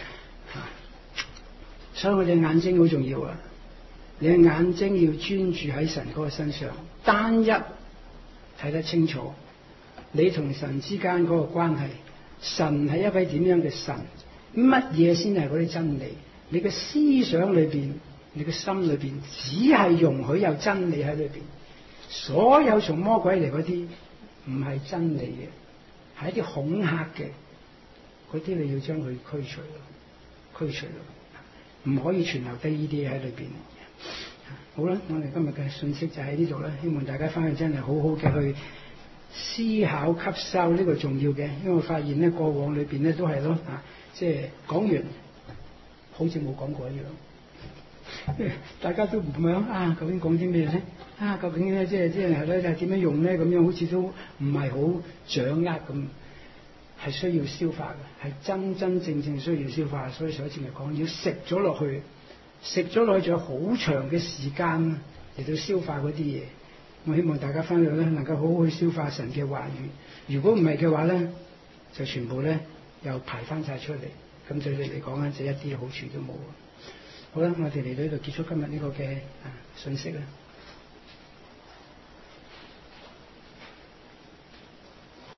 所以我哋眼睛好重要啊！你嘅眼睛要專注喺神嗰個身上，單一睇得清楚。你同神之間嗰個關係，神係一位點樣嘅神？乜嘢先係嗰啲真理？你嘅思想裏邊，你嘅心裏邊，只係容許有真理喺裏邊。所有從魔鬼嚟嗰啲，唔係真理嘅，係一啲恐嚇嘅，嗰啲你要將佢驅除咯，唔可以存留低呢啲嘢喺裏邊。好啦，我哋今日嘅信息就喺呢度啦，希望大家翻去真係好好嘅去思考吸收呢個重要嘅，因為我發現咧過往裏邊咧都係咯即係講完好似冇講過一樣，大家都唔樣究竟講啲咩咧？究竟咧即係係咧點樣用咧？咁樣好似都唔係好掌握咁，係需要消化嘅，係真正需要消化。所以上一次嚟講，要食咗落去，仲有好長嘅時間嚟到消化嗰啲嘢。我希望大家翻去咧能夠好好去消化神嘅話語。如果唔係嘅話咧，就全部咧又排翻晒出嚟，咁對你嚟講咧就一啲好處都冇。好啦，我哋嚟到呢度結束今日呢個嘅信息啦。